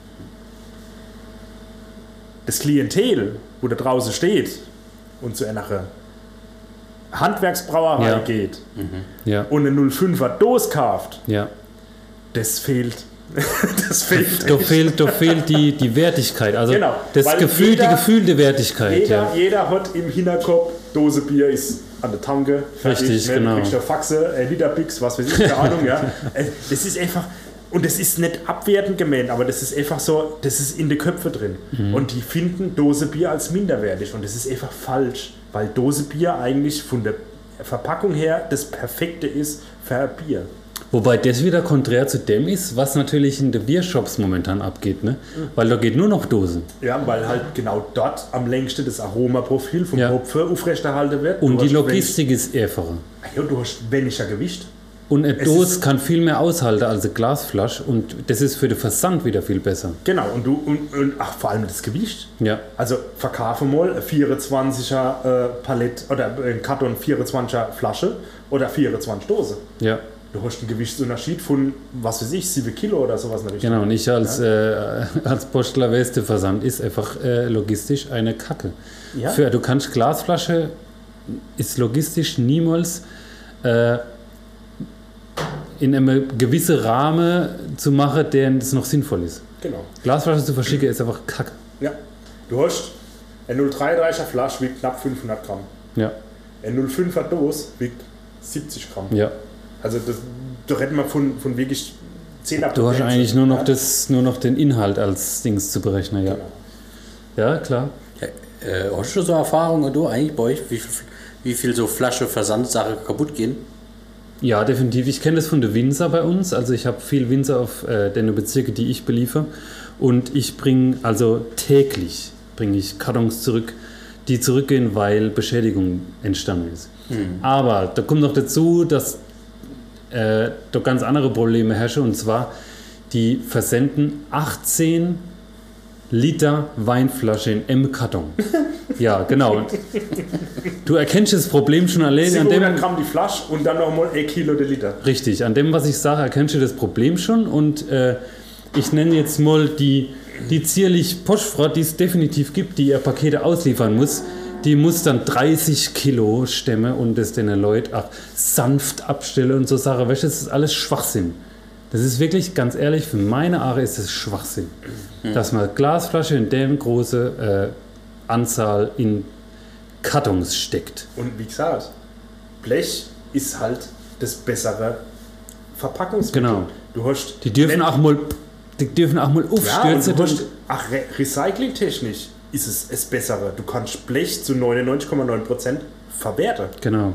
D: das Klientel, wo da draußen steht und zu einer Handwerksbrauerei ja. geht
A: mhm. ja.
D: und eine null Komma fünfer Dose kauft,
A: ja.
D: das fehlt. das fehlt.
A: Da fehlt, da fehlt die, die Wertigkeit, also
D: genau,
A: das Gefühl, jeder, die gefühlte Wertigkeit.
D: Jeder,
A: ja.
D: jeder hat im Hinterkopf, Dose Bier ist an der Tanke, fertig,
A: richtig,
D: ne,
A: genau.
D: kriegst du Faxe, äh, Literbix, was weiß ich, keine Ahnung. Ja. Das ist einfach. Und das ist nicht abwertend gemeint, aber das ist einfach so, das ist in den Köpfen drin. Mhm. Und die finden Dose Bier als minderwertig. Und das ist einfach falsch, weil Dose Bier eigentlich von der Verpackung her das Perfekte ist für Bier.
A: Wobei das wieder konträr zu dem ist, was natürlich in den Biershops momentan abgeht. Ne? Mhm. Weil da geht nur noch Dose.
D: Ja, weil halt genau dort am längsten das Aromaprofil vom ja. Hopfen aufrechterhalten wird.
A: Und die Logistik ist einfacher.
D: Ja, du hast weniger Gewicht.
A: Und eine Dose kann viel mehr aushalten als eine Glasflasche und das ist für den Versand wieder viel besser.
D: Genau, und du und, und ach, vor allem das Gewicht.
A: Ja.
D: Also verkaufe mal ein vierundzwanziger äh, Palett oder ein Karton vierundzwanziger Flasche oder vierundzwanzig Dose.
A: Ja.
D: Du hast einen Gewichtsunterschied von, was weiß ich, sieben Kilo oder sowas. In der
A: genau, und ich als, ja? äh, als Postler Weste Versand ist einfach äh, logistisch eine Kacke. Ja? Für, du kannst Glasflasche, ist logistisch niemals äh, in einem gewissen Rahmen zu machen, der das noch sinnvoll ist.
D: Genau.
A: Glasflasche zu verschicken ist einfach Kacke.
D: Ja. Du hast eine null Komma dreiunddreißiger Flasche wiegt knapp fünfhundert Gramm.
A: Ja.
D: Eine null Komma fünfer Dose wiegt siebzig Gramm.
A: Ja.
D: Also das, da reden wir von, von wirklich zehn Prozent.
A: Du hast eigentlich nur noch, das, nur noch den Inhalt als Dings zu berechnen, ja.
D: Genau.
A: Ja, klar.
C: Ja, äh, hast du so Erfahrungen, du eigentlich bei euch, wie, wie viel so Flasche Versandsachen kaputt gehen?
A: Ja, definitiv. Ich kenne das von der Winzer bei uns. Also ich habe viel Winzer auf äh, den Bezirke, die ich beliefere. Und ich bringe, also täglich bringe ich Kartons zurück, die zurückgehen, weil Beschädigung entstanden ist. Mhm. Aber da kommt noch dazu, dass äh, da ganz andere Probleme herrschen. Und zwar, die versenden achtzehn Liter Weinflasche in M-Karton. Ja, genau. Du erkennst das Problem schon allein an dem...
D: siebenhundert Gramm die Flasche und dann nochmal ein Kilo der Liter.
A: Richtig, an dem, was ich sage, erkennst du das Problem schon. Und äh, ich nenne jetzt mal die, die zierlich Postfrau, die es definitiv gibt, die ihr Pakete ausliefern muss. Die muss dann dreißig Kilo stemmen und das den Leuten auch sanft abstellen und so Sachen. Weißt du, das ist alles Schwachsinn. Das ist wirklich, ganz ehrlich, für meine Aare ist es Schwachsinn, mhm. dass man Glasflasche in der große äh, Anzahl in Kartons steckt.
D: Und wie gesagt, Blech ist halt das bessere Verpackungsmittel.
A: Genau.
D: Du hast
A: die dürfen auch mal, die dürfen auch mal aufstürzen.
D: Ja, und ach, re recyclingtechnisch ist es das Bessere. Du kannst Blech zu neunundneunzig Komma neun Prozent verwerten.
A: Genau.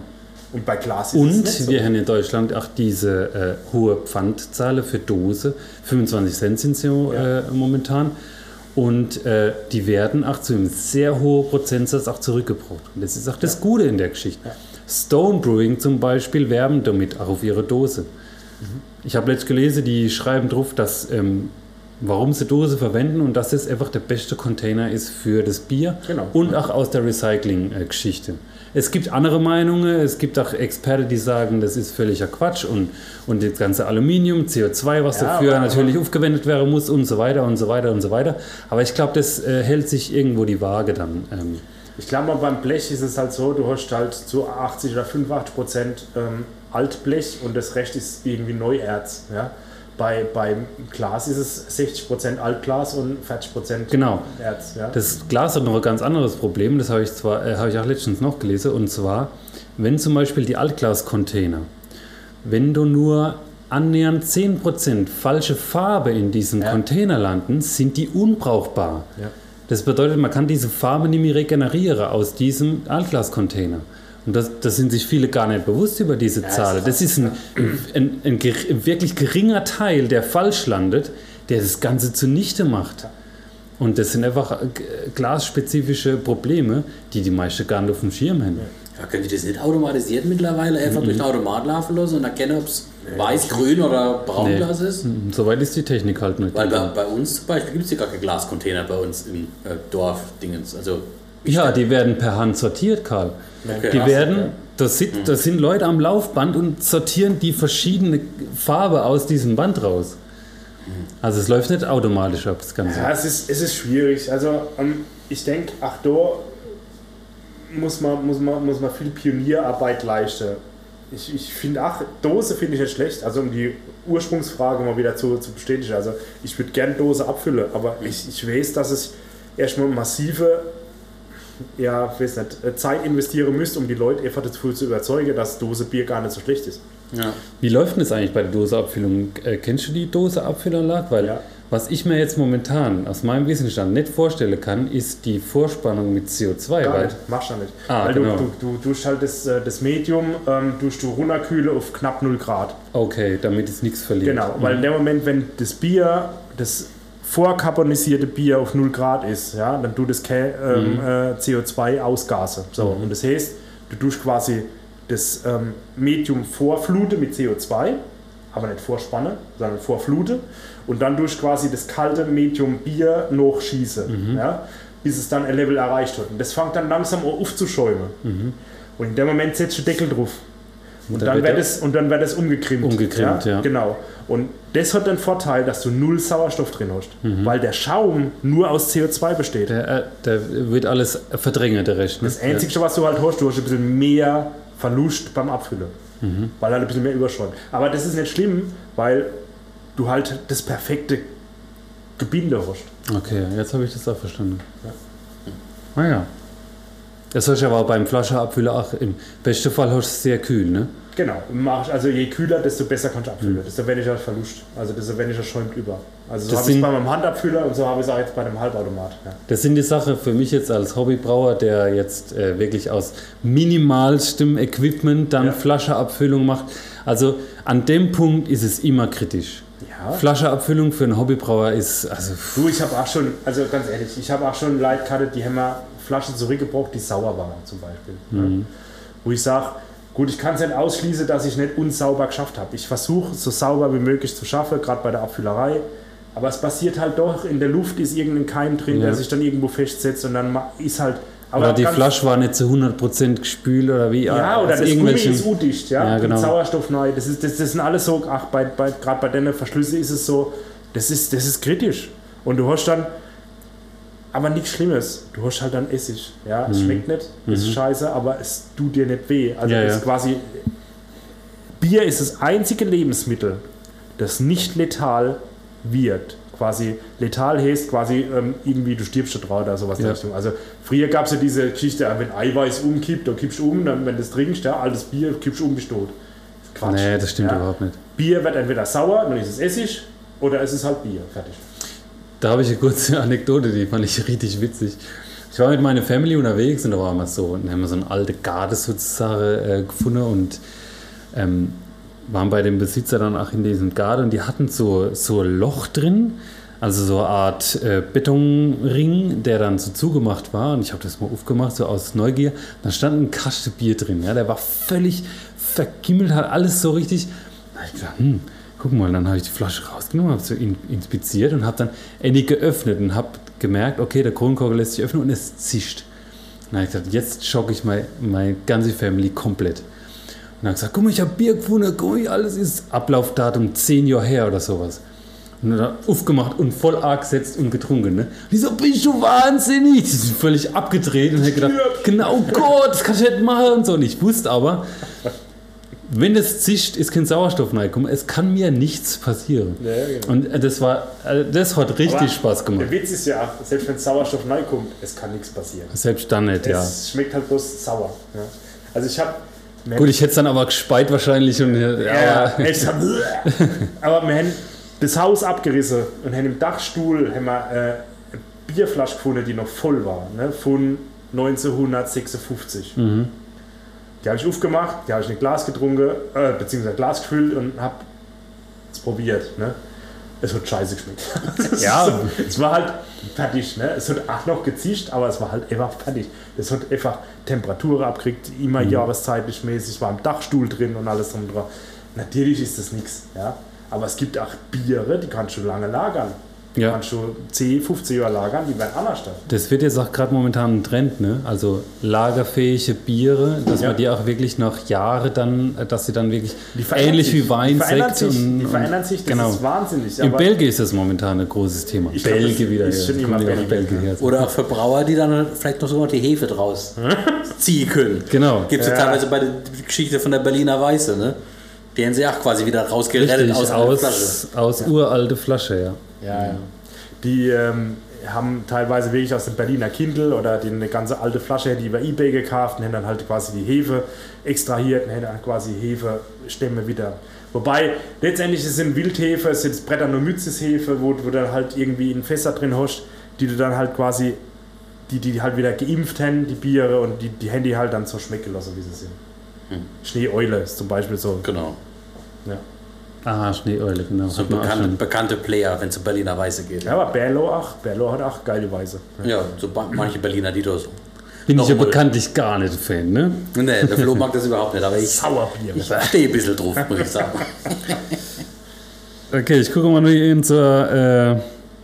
D: Und bei Glas ist
A: Und
D: es nicht so.
A: wir haben in Deutschland auch diese äh, hohe Pfandzahlen für Dose. fünfundzwanzig Cent sind sie ja. äh, momentan. Und äh, die werden auch zu einem sehr hohen Prozentsatz auch zurückgebraucht. Und das ist auch das ja. Gute in der Geschichte. Ja. Stone Brewing zum Beispiel werben damit auch auf ihre Dose. Mhm. Ich habe letztens gelesen, die schreiben drauf, dass ähm, warum sie Dose verwenden und dass es einfach der beste Container ist für das Bier
D: genau.
A: und auch aus der Recycling-Geschichte. Es gibt andere Meinungen, es gibt auch Experten, die sagen, das ist völliger Quatsch und, und das ganze Aluminium, C O zwei, was ja, dafür aber, natürlich aber aufgewendet werden muss und so weiter und so weiter und so weiter. Aber ich glaube, das äh, hält sich irgendwo die Waage dann. Ähm.
D: Ich glaube, beim Blech ist es halt so, du hast halt zu achtzig oder fünfundachtzig Prozent ähm, Altblech und das Rest ist irgendwie Neuerz. Ja? Bei, beim Glas ist es sechzig Prozent Altglas und vierzig Prozent
A: genau.
D: Erz. Ja?
A: Das Glas hat noch ein ganz anderes Problem, das habe ich, zwar, äh, habe ich auch letztens noch gelesen, und zwar, wenn zum Beispiel die Altglas-Container, wenn du nur annähernd zehn Prozent falsche Farbe in diesem ja. Container landen, sind die unbrauchbar. Ja. Das bedeutet, man kann diese Farbe nicht mehr regenerieren aus diesem Altglas-Container. Und das, das sind sich viele gar nicht bewusst über diese ja, Zahl. Das ist ein, ein, ein, ein wirklich geringer Teil, der falsch landet, der das Ganze zunichte macht. Und das sind einfach glasspezifische Probleme, die die meisten gar nicht auf dem Schirm haben.
C: Ja, könnt ihr das nicht automatisiert mittlerweile einfach mhm. durch den Automat laufen lassen und erkennen, ob es nee, weiß, grün oder braunglas nee. ist?
A: Soweit ist die Technik halt nicht.
C: Weil bei, bei uns zum Beispiel gibt es ja gar keine Glascontainer bei uns im äh, Dorf-Dingens. Also,
A: ja, die werden per Hand sortiert, Karl. Okay, die werden, okay. das, sind, das sind Leute am Laufband und sortieren die verschiedene Farbe aus diesem Band raus. Also es läuft nicht automatisch ab, das Ganze.
D: Ja, es ist, es ist schwierig. Also ähm, ich denke, ach da muss man, muss, man, muss man viel Pionierarbeit leisten. Ich, ich finde, ach, Dose finde ich nicht schlecht. Also um die Ursprungsfrage mal wieder zu, zu bestätigen. Also ich würde gerne Dose abfüllen, aber ich, ich weiß, dass es erstmal massive ja, weiß nicht, Zeit investieren müsst, um die Leute einfach dazu zu überzeugen, dass Dose Bier gar nicht so schlecht ist.
A: Ja. Wie läuft denn das eigentlich bei der Doseabfüllung? Äh, kennst du die Doseabfüllanlage? Weil
D: ja.
A: was ich mir jetzt momentan aus meinem Wissensstand nicht vorstellen kann, ist die Vorspannung mit C O zwei.
D: Gar
A: weil
D: nicht, machst du nicht.
A: Ah,
D: weil
A: genau.
D: du, du, du tust halt das, das Medium ähm, tust du runterkühlen auf knapp null Grad.
A: Okay, damit es nichts verliert.
D: Genau, weil in dem Moment, wenn das Bier, das vorkarbonisierte Bier auf null Grad ist, ja, dann tut das ähm, mhm. äh, C O zwei ausgasen. So, mhm. Und das heißt, du tust quasi das ähm, Medium vorflute mit C O zwei, aber nicht vorspanne, sondern vorflute, und dann durch quasi das kalte Medium Bier noch schieße, mhm. ja, bis es dann ein Level erreicht wird. Und das fängt dann langsam aufzuschäumen. Mhm. Und in dem Moment setzt du Deckel drauf. Und dann, wird es, und dann wird es umgekrimmt.
A: Umgekrimmt, ja, ja.
D: Genau. Und das hat den Vorteil, dass du null Sauerstoff drin hast, mhm. weil der Schaum nur aus C O zwei besteht.
A: Der, äh, der wird alles verdrängen, der Rest. Ne?
D: Das Einzige, ja. was du halt hast, du hast ein bisschen mehr Verlust beim Abfüllen, mhm. weil halt ein bisschen mehr überschäumt. Aber das ist nicht schlimm, weil du halt das perfekte Gebinde hast.
A: Okay, jetzt habe ich das auch verstanden. Ja. Ah ja. Das hast du aber auch beim Flaschenabfüllen auch im besten Fall hast du es sehr kühl, ne?
D: Genau, also je kühler, desto besser kannst du abfüllen, mhm. desto weniger Verlust, also desto weniger schäumt über. Also so habe ich es bei meinem Handabfüller und so habe ich es auch jetzt bei dem Halbautomat. Ja.
A: Das sind die Sachen für mich jetzt als Hobbybrauer, der jetzt äh, wirklich aus minimalstem Equipment dann ja. Flaschenabfüllung macht. Also an dem Punkt ist es immer kritisch. Ja. Flaschenabfüllung für einen Hobbybrauer ist... Also
D: du, ich habe auch schon, also ganz ehrlich, ich habe auch schon Leute gehabt, die haben Flaschen zurückgebraucht, die sauer waren zum Beispiel. Mhm. Ja. Wo ich sage, gut, ich kann es nicht ausschließen, dass ich nicht unsauber geschafft habe. Ich versuche, so sauber wie möglich zu schaffen, gerade bei der Abfüllerei. Aber es passiert halt doch, in der Luft ist irgendein Keim drin, ja. der sich dann irgendwo festsetzt und dann ist halt... Aber
A: oder die Flasche war nicht zu hundert Prozent gespült oder wie?
D: Ja, oder das Gummi ist undicht, ja,
A: ja genau.
D: Sauerstoff neu. Das, ist, das, das sind alles so, ach, bei, bei, gerade bei den Verschlüssen ist es so, das ist, das ist kritisch. Und du hast dann, aber nichts Schlimmes, du hast halt dann Essig. Ja, es mhm. schmeckt nicht, mhm. ist scheiße, aber es tut dir nicht weh. Also
A: ja,
D: es
A: ja.
D: ist quasi, Bier ist das einzige Lebensmittel, das nicht letal wird. Quasi letal heißt quasi ähm, irgendwie du stirbst da drauf oder sowas. Ja. Also früher gab es ja diese Geschichte, wenn Eiweiß umkippt, dann kippst du um, dann wenn du es trinkst, ja, altes Bier kippst du um, bist tot.
A: Quatsch. Nee, das stimmt ja. überhaupt nicht.
D: Bier wird entweder sauer, dann ist es Essig, oder es ist halt Bier. Fertig.
A: Da habe ich eine kurze Anekdote, die fand ich richtig witzig. Ich war mit meiner Family unterwegs und da waren wir so, und haben wir so eine alte Garde sozusagen äh, gefunden und ähm, waren bei dem Besitzer dann auch in diesem Garten und die hatten so, so ein Loch drin, also so eine Art äh, Betonring, der dann so zugemacht war und ich habe das mal aufgemacht, so aus Neugier. Da stand ein Kasten Bier drin, ja, der war völlig vergimmelt, hat alles so richtig. Da habe ich gedacht, hm, guck mal, dann habe ich die Flasche rausgenommen, habe so in, inspiziert und habe dann endlich geöffnet und habe gemerkt, okay, der Kronkorken lässt sich öffnen und es zischt. Dann habe ich gesagt, jetzt schocke ich meine, meine ganze Family komplett. Und dann habe ich gesagt, guck mal, ich habe Bier gefunden, guck mal, alles ist Ablaufdatum zehn Jahre her oder sowas. Und dann aufgemacht und voll arg gesetzt und getrunken. Ne? Wieso bist du wahnsinnig? Die sind völlig abgedreht und hat gedacht, genau, Gott, das kann ich nicht machen und so. Und ich wusste aber, wenn das zischt, ist kein Sauerstoff reingekommen. Es kann mir nichts passieren. Ja, genau. Und das war, das hat richtig aber Spaß gemacht.
D: Der Witz ist ja, selbst wenn Sauerstoff reinkommt, es kann nichts passieren.
A: Selbst dann nicht,
D: es
A: ja.
D: Es schmeckt halt bloß sauer. Ja. Also ich habe
A: Gut, ich hätte es dann aber gespeit wahrscheinlich. Und,
D: ja, aber, echt, aber wir haben das Haus abgerissen und haben im Dachstuhl haben wir, äh, eine Bierflasche gefunden, die noch voll war, ne, von neunzehnhundertsechsundfünfzig. Mhm. Die habe ich aufgemacht, die habe ich in ein Glas getrunken, äh, beziehungsweise ein Glas gefüllt und habe es probiert. Ne. Es hat scheiße geschmeckt.
A: Ja.
D: So, es war halt fertig. Ne? Es hat auch noch gezischt, aber es war halt einfach fertig. Es hat einfach Temperatur abgekriegt, immer mhm. jahreszeitlich mäßig, war im Dachstuhl drin und alles drum dran. Natürlich ist das nichts. Ja? Aber es gibt auch Biere, die kannst du lange lagern. Die
A: ja.
D: kannst du zehn, fünfzehn Jahre lagern, die werden anders.
A: Das wird jetzt auch gerade momentan ein Trend, ne? Also lagerfähige Biere, dass ja. man die auch wirklich nach Jahren dann, dass sie dann wirklich ähnlich sich. wie Wein,
D: die
A: Sekt
D: sich,
A: und,
D: die verändern sich, das
A: genau.
D: ist wahnsinnig.
A: In Belgien ist das momentan ein großes Thema.
D: Ich
A: Belgien
D: glaub,
A: wieder.
D: Ist schon immer Belgien.
C: Belgien her. Oder auch für Brauer, die dann vielleicht noch sogar die Hefe draus ziehen können.
A: Genau.
C: Gibt es ja. ja teilweise bei der Geschichte von der Berliner Weiße, ne? Die haben sie auch quasi wieder rausgerettet aus
A: aus,
C: Flasche.
A: Aus ja. uralte Flasche, ja.
D: Ja, ja. Die ähm, haben teilweise wirklich aus dem Berliner Kindl oder die eine ganze alte Flasche, die über Ebay gekauft und haben dann halt quasi die Hefe extrahiert und haben dann quasi Hefestämme wieder. Wobei, letztendlich sind Wildhefe, es sind Brettanomyces-Hefe, wo du dann halt irgendwie in Fässer drin hast, die du dann halt quasi, die, die halt wieder geimpft haben, die Biere, und die, die haben die halt dann so schmecken lassen, wie sie sind. Hm. Schneeeule ist zum Beispiel so.
C: Genau.
D: Ja.
A: Ah, Schneeeule, genau.
C: So bekannte, bekannte Player, wenn es um Berliner Weiße geht.
D: Ja, aber Berlo auch. Berlo hat auch geile Weiße.
C: Ja, ja so manche Berliner, die da so.
A: Bin ich ja bekanntlich gar nicht Fan, ne?
C: Nee, der Flo mag das überhaupt nicht, aber ich,
D: Sauerbier.
C: ich stehe ein bisschen drauf, muss ich sagen.
A: Okay, ich gucke mal nur in unserer,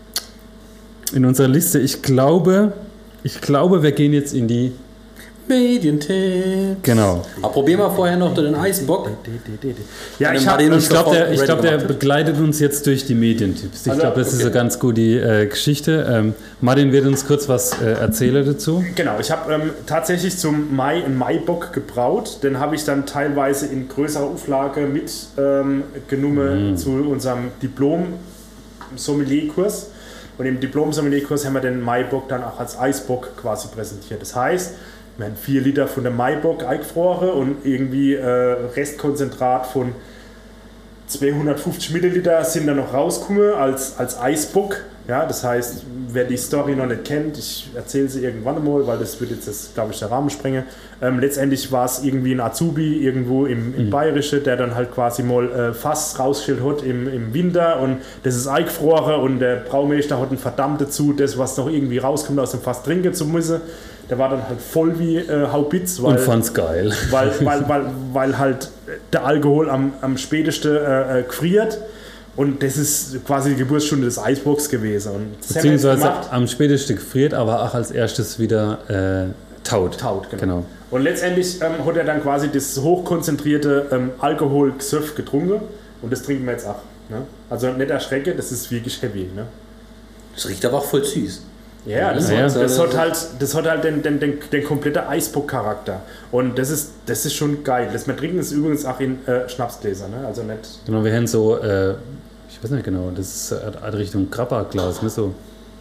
A: äh, in unserer Liste. Ich glaube, ich glaube, wir gehen jetzt in die
C: Medientipps.
A: Genau.
C: Aber probier mal vorher noch den Eisbock.
A: Ja, ich, ich glaube, der, ich glaub, der begleitet uns jetzt durch die Medientipps. Ich also, glaube, das okay. ist eine ganz gute äh, Geschichte. Ähm, Martin wird uns kurz was äh, erzählen dazu.
D: Genau, ich habe ähm, tatsächlich zum Mai einen Maibock gebraut. Den habe ich dann teilweise in größerer Auflage mitgenommen ähm, mm. zu unserem Diplom-Sommelier-Kurs. Und im Diplom-Sommelier-Kurs haben wir den Maibock dann auch als Eisbock quasi präsentiert. Das heißt, wir haben vier Liter von dem Maibock eingefroren und irgendwie äh, Restkonzentrat von zweihundertfünfzig Milliliter sind dann noch rausgekommen als, als Eisbock. Ja, das heißt, wer die Story noch nicht kennt, ich erzähle sie irgendwann mal, weil das wird jetzt, das, glaube ich, der Rahmen sprengen. Ähm, letztendlich war es irgendwie ein Azubi irgendwo im, im mhm. Bayerische, der dann halt quasi mal äh, Fass rausgestellt hat im, im Winter, und das ist eingefroren und der Braumeister hat einen verdammt dazu, das, was noch irgendwie rauskommt, aus dem Fass trinken zu müssen. Der war dann halt voll wie äh, Haubitz. Weil,
A: und fand's geil.
D: Weil, weil, weil, weil halt der Alkohol am, am spätesten äh, gefriert. Und das ist quasi die Geburtsstunde des Eisbocks gewesen. Und
A: beziehungsweise am spätesten gefriert, aber auch als erstes wieder äh, taut.
D: Taut, genau.
A: genau.
D: Und letztendlich ähm, hat er dann quasi das hochkonzentrierte ähm, Alkoholgesöff getrunken. Und das trinken wir jetzt auch. Ne? Also nicht erschrecken, das ist wirklich heavy. Ne?
C: Das riecht aber auch voll süß.
D: Ja, das,
A: ja,
D: hat,
A: ja.
D: das hat halt, das hat halt den, den, den, den kompletten Eisbock-Charakter. Und das ist, das ist schon geil. Das wir trinken es übrigens auch in äh, Schnapsgläser, ne? Also nicht.
A: Genau, wir haben so, äh, ich weiß nicht genau, das ist äh, Richtung Grappa-Glas, ne? So.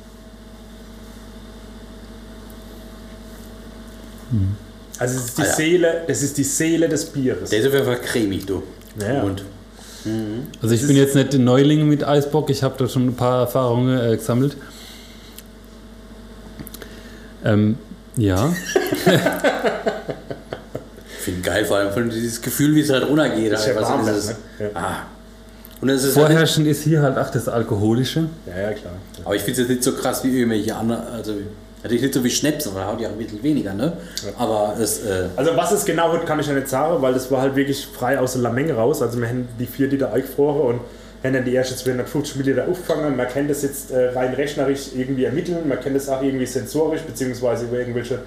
D: Mhm. Also es ist die ah, ja. Seele, das ist die Seele des Bieres.
C: Der ist auf jeden Fall cremig, du.
D: Ja.
C: Und
A: mhm. Also ich das bin jetzt nicht ein Neuling mit Eisbock, ich habe da schon ein paar Erfahrungen äh, gesammelt. Ähm, ja.
C: Ich finde geil, vor allem von dieses Gefühl, wie es halt runtergeht.
D: Das ist ja
C: was
D: warm,
C: ist es?
D: ne? Ja.
C: Ah. Und es ist
A: Vorherrschend ist hier halt auch das Alkoholische.
D: Ja, ja, klar.
C: Aber ich finde es jetzt nicht so krass wie irgendwelche anderen. Also, natürlich nicht so wie Schnaps, aber da haut ja ein bisschen weniger, ne? Ja. Aber es. Äh
D: also, was es genau wird, kann ich ja nicht sagen, weil das war halt wirklich frei aus der Lamenge raus. Also, wir haben die vier Liter eingefroren und haben dann die ersten zweihundertfünfzig Milliliter aufgefangen. Man kann das jetzt äh, rein rechnerisch irgendwie ermitteln, man kann das auch irgendwie sensorisch, beziehungsweise über irgendwelche.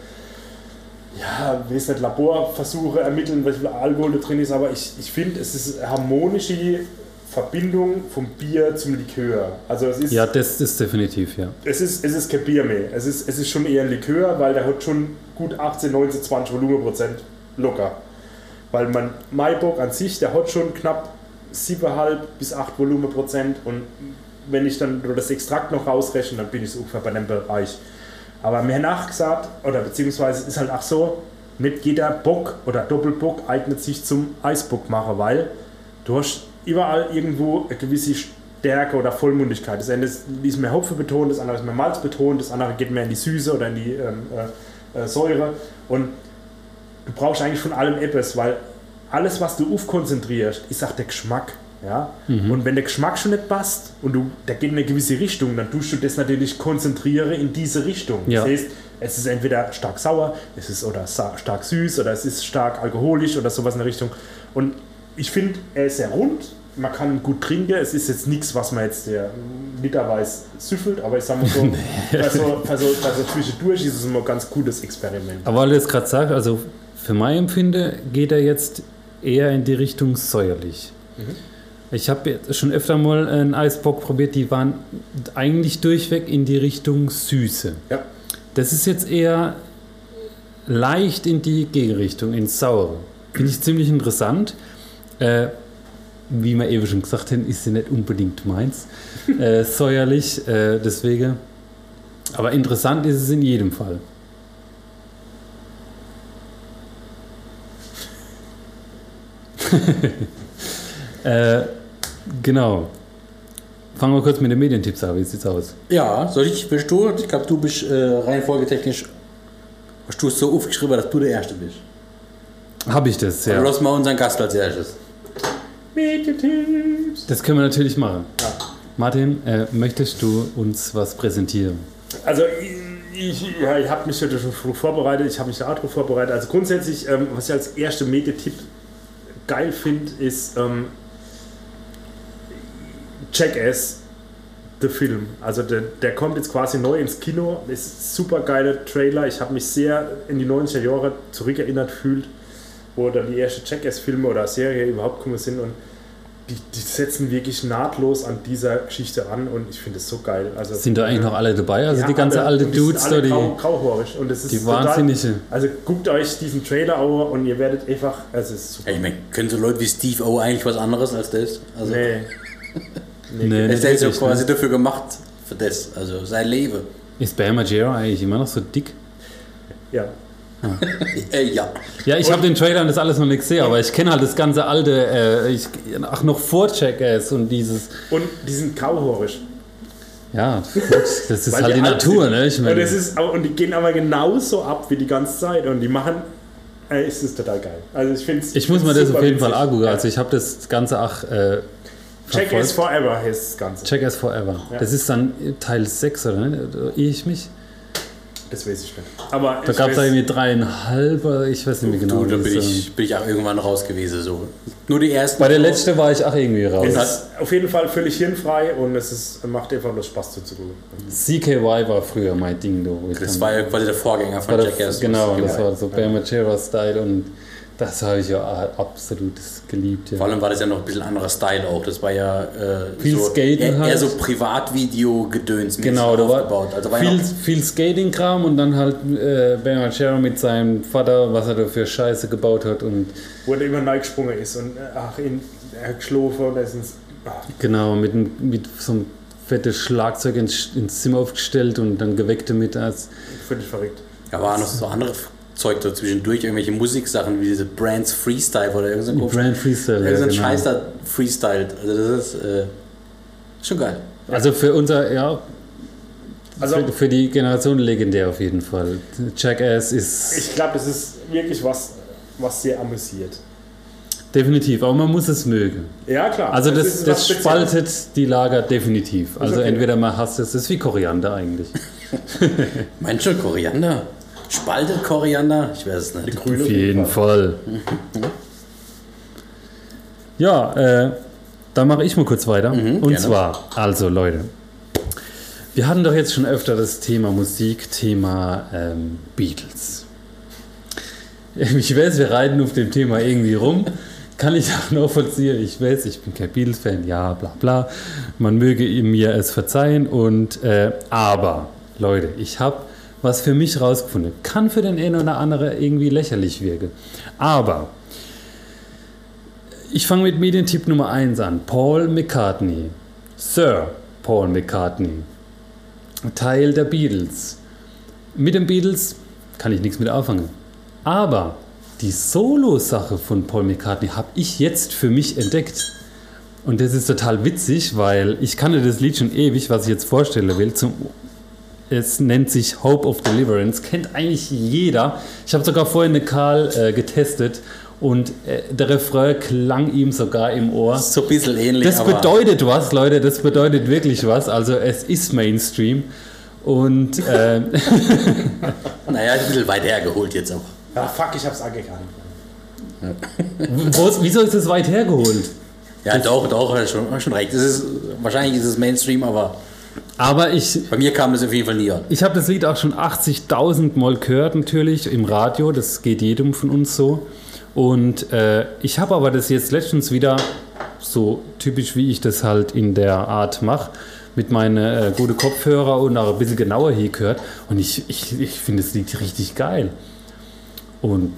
D: Ja, wie ist nicht, Laborversuche ermitteln, wie viel Alkohol da drin ist, aber ich, ich finde, es ist eine harmonische Verbindung vom Bier zum Likör. Also es ist,
A: ja, das ist definitiv, ja.
D: Es ist, es ist kein Bier mehr, es ist, es ist schon eher ein Likör, weil der hat schon gut achtzehn, neunzehn, zwanzig Volumenprozent locker. Weil man Maibock an sich, der hat schon knapp sieben Komma fünf bis acht Volumenprozent und wenn ich dann das Extrakt noch rausrechne, dann bin ich so ungefähr bei dem Bereich. Aber mir nachgesagt, oder beziehungsweise ist halt auch so, nicht jeder Bock oder Doppelbock eignet sich zum Eisbock machen, weil du hast überall irgendwo eine gewisse Stärke oder Vollmundigkeit. Das eine ist mehr Hopfen betont, das andere ist mehr Malz betont, das andere geht mehr in die Süße oder in die ähm, äh, Säure. Und du brauchst eigentlich von allem etwas, weil alles, was du aufkonzentrierst, ist auch der Geschmack. Ja? Mhm. Und wenn der Geschmack schon nicht passt und du, der geht in eine gewisse Richtung, dann tust du das natürlich konzentriere in diese Richtung.
A: Ja.
D: Das heißt, es ist entweder stark sauer, es ist oder stark süß oder es ist stark alkoholisch oder sowas in der Richtung. Und ich finde, er ist sehr rund, man kann gut trinken, es ist jetzt nichts, was man jetzt der literweise süffelt, aber ich sage mal so, für so, für so, für so zwischendurch ist es immer ein ganz gutes Experiment.
A: Aber weil du jetzt gerade sagst, also für mein Empfinden geht er jetzt eher in die Richtung säuerlich. Mhm. Ich habe schon öfter mal einen Eisbock probiert, die waren eigentlich durchweg in die Richtung Süße.
D: Ja.
A: Das ist jetzt eher leicht in die Gegenrichtung, ins Saure. Finde ich ziemlich interessant. Äh, wie wir eben schon gesagt haben, ist sie nicht unbedingt meins. Äh, säuerlich, äh, deswegen. Aber interessant ist es in jedem Fall. äh, genau. Fangen wir kurz mit den Medientipps an. Wie sieht's aus?
C: Ja, soll ich, bist du? Ich glaube, du bist äh, reihenfolgetechnisch, hast du es so aufgeschrieben, dass du der Erste bist.
A: Habe ich das, ja.
C: Also lass mal unseren Gast als erstes.
D: Medientipps.
A: Das können wir natürlich machen.
D: Ja.
A: Martin, äh, möchtest du uns was präsentieren?
D: Also ich, ich, ja, ich habe mich heute schon vorbereitet, ich habe mich da auch drauf vorbereitet. Also grundsätzlich, ähm, was ich als erster Medientipp geil finde, ist ähm, Jackass, der Film. Also der, der kommt jetzt quasi neu ins Kino, ist ein super geiler Trailer. Ich habe mich sehr in die neunziger Jahre zurückerinnert gefühlt, wo dann die ersten Jackass-Filme oder Serie überhaupt gekommen sind und die, die setzen wirklich nahtlos an dieser Geschichte an und ich finde es so geil. Also,
A: sind da eigentlich noch alle dabei? Also
D: ja,
A: die ganze
D: alle,
A: alte Dudes da, die,
D: grau, grauhaarig. Und das ist
A: die wahnsinnige.
D: Also guckt euch diesen Trailer an und ihr werdet einfach, also es ist super.
C: Ja, ich meine, können so Leute wie Steve O eigentlich was anderes als das? Also,
D: nee.
A: nee, nee
C: das ist ja
A: wirklich,
C: quasi
A: ne?
C: dafür gemacht, für das, also sein Leben.
A: Ist Bam Margera eigentlich immer noch so dick?
D: Ja.
A: Ah.
C: äh, ja.
A: Ja, ich habe den Trailer und das alles noch nicht gesehen, aber ich kenne halt das ganze alte, äh, ich, ach noch vor Jackass und dieses...
D: Und die sind grauhaarig.
A: Ja, gut, das ist
D: Weil
A: halt die,
D: die
A: Natur,
D: sind.
A: ne? Ich meine,
D: und, das ist, und die gehen aber genauso ab wie die ganze Zeit und die machen, äh, es ist total geil. Also ich finde
A: ich muss mir das auf jeden Fall angucken, also ich habe das Ganze auch äh,
D: Jackass Forever heißt das Ganze.
A: Jackass Forever. Ja. Das ist dann Teil sechs, oder ne? Ehe ich mich?
D: Das weiß ich nicht. Aber
A: da gab es irgendwie dreieinhalb, ich weiß nicht mehr genau.
C: Du, da bin ich, bin ich auch irgendwann raus gewesen. So. Nur die ersten.
A: Bei der letzte war ich auch irgendwie raus.
D: Es ist auf jeden Fall völlig hirnfrei und es ist, macht einfach nur Spaß zuzugucken.
A: C K Y war früher mein Ding. Do,
C: das war ja quasi der Vorgänger von Jackass.
A: Genau, das war so Bam Margera-Style und das habe ich ja absolut geliebt. Ja.
C: Vor allem war das ja noch ein bisschen anderer Style auch. Das war ja äh,
A: viel
C: so,
A: Skaten
C: eher,
A: halt.
C: eher so Privatvideo-Gedöns
A: genau, da
C: aufgebaut. Also war
A: viel,
C: ja
A: viel Skating-Kram und dann halt äh, Bam Margera mit seinem Vater, was er da für Scheiße gebaut hat. Und
D: wo er immer neu gesprungen ist und ach, in, er geschlafen und es ist... Ach.
A: Genau, mit, mit so einem fettes Schlagzeug ins, ins Zimmer aufgestellt und dann geweckt damit als...
D: Völlig verrückt.
C: Da waren noch so andere... Zeug da zwischendurch, irgendwelche Musiksachen wie diese Brands Freestyle oder irgend so ein
A: Brand Freestyle,
C: ja,
A: genau.
C: Scheiß da freestylt. Also das ist äh, schon geil.
A: Also für unser, ja, Also für, für die Generation legendär auf jeden Fall. Jackass ist...
D: Ich glaube, das ist wirklich was, was sehr amüsiert.
A: Definitiv, aber man muss es mögen.
D: Ja, klar.
A: Also das, das, das spaltet die Lager definitiv. Also okay. Entweder man hasst es, das ist wie Koriander eigentlich.
C: Meinst du Koriander? Spaltet Koriander? Ich weiß es nicht.
A: Grüne auf jeden Fall. Ja, äh, dann mache ich mal kurz weiter. Mhm, Und gerne. zwar, also Leute, wir hatten doch jetzt schon öfter das Thema Musik, Thema ähm, Beatles. Ich weiß, wir reiten auf dem Thema irgendwie rum. Kann ich auch noch vollziehen. Ich weiß, ich bin kein Beatles-Fan, ja, bla bla. Man möge mir es verzeihen. Und, äh, aber, Leute, ich habe was für mich rausgefunden. Kann für den einen oder anderen irgendwie lächerlich wirken. Aber ich fange mit Medientipp Nummer eins an. Paul McCartney. Sir Paul McCartney. Teil der Beatles. Mit den Beatles kann ich nichts mit anfangen. Aber die Solo-Sache von Paul McCartney habe ich jetzt für mich entdeckt. Und das ist total witzig, weil ich kannte das Lied schon ewig, was ich jetzt vorstellen will. Zum, es nennt sich Hope of Deliverance. Kennt eigentlich jeder. Ich habe sogar vorhin eine Karl äh, getestet und äh, der Refrain klang ihm sogar im Ohr.
C: So ein bisschen ähnlich.
A: Das bedeutet was, Leute. Das bedeutet wirklich was. Also es ist Mainstream. Und äh,
C: naja, ein bisschen weit hergeholt jetzt auch.
D: Ja, fuck, ich hab's angekannt.
A: Wo, wieso ist es weit hergeholt?
C: Ja, das doch, doch, schon, schon recht. Es ist, wahrscheinlich ist es Mainstream, aber,
A: aber ich,
C: bei mir kam das auf jeden Fall nie an.
A: Ich habe das Lied auch schon achtzigtausend Mal gehört, natürlich, im Radio. Das geht jedem von uns so. Und äh, ich habe aber das jetzt letztens wieder, so typisch wie ich das halt in der Art mache, mit meinen äh, guten Kopfhörer und auch ein bisschen genauer hier gehört. Und ich, ich, ich finde das Lied richtig geil. Und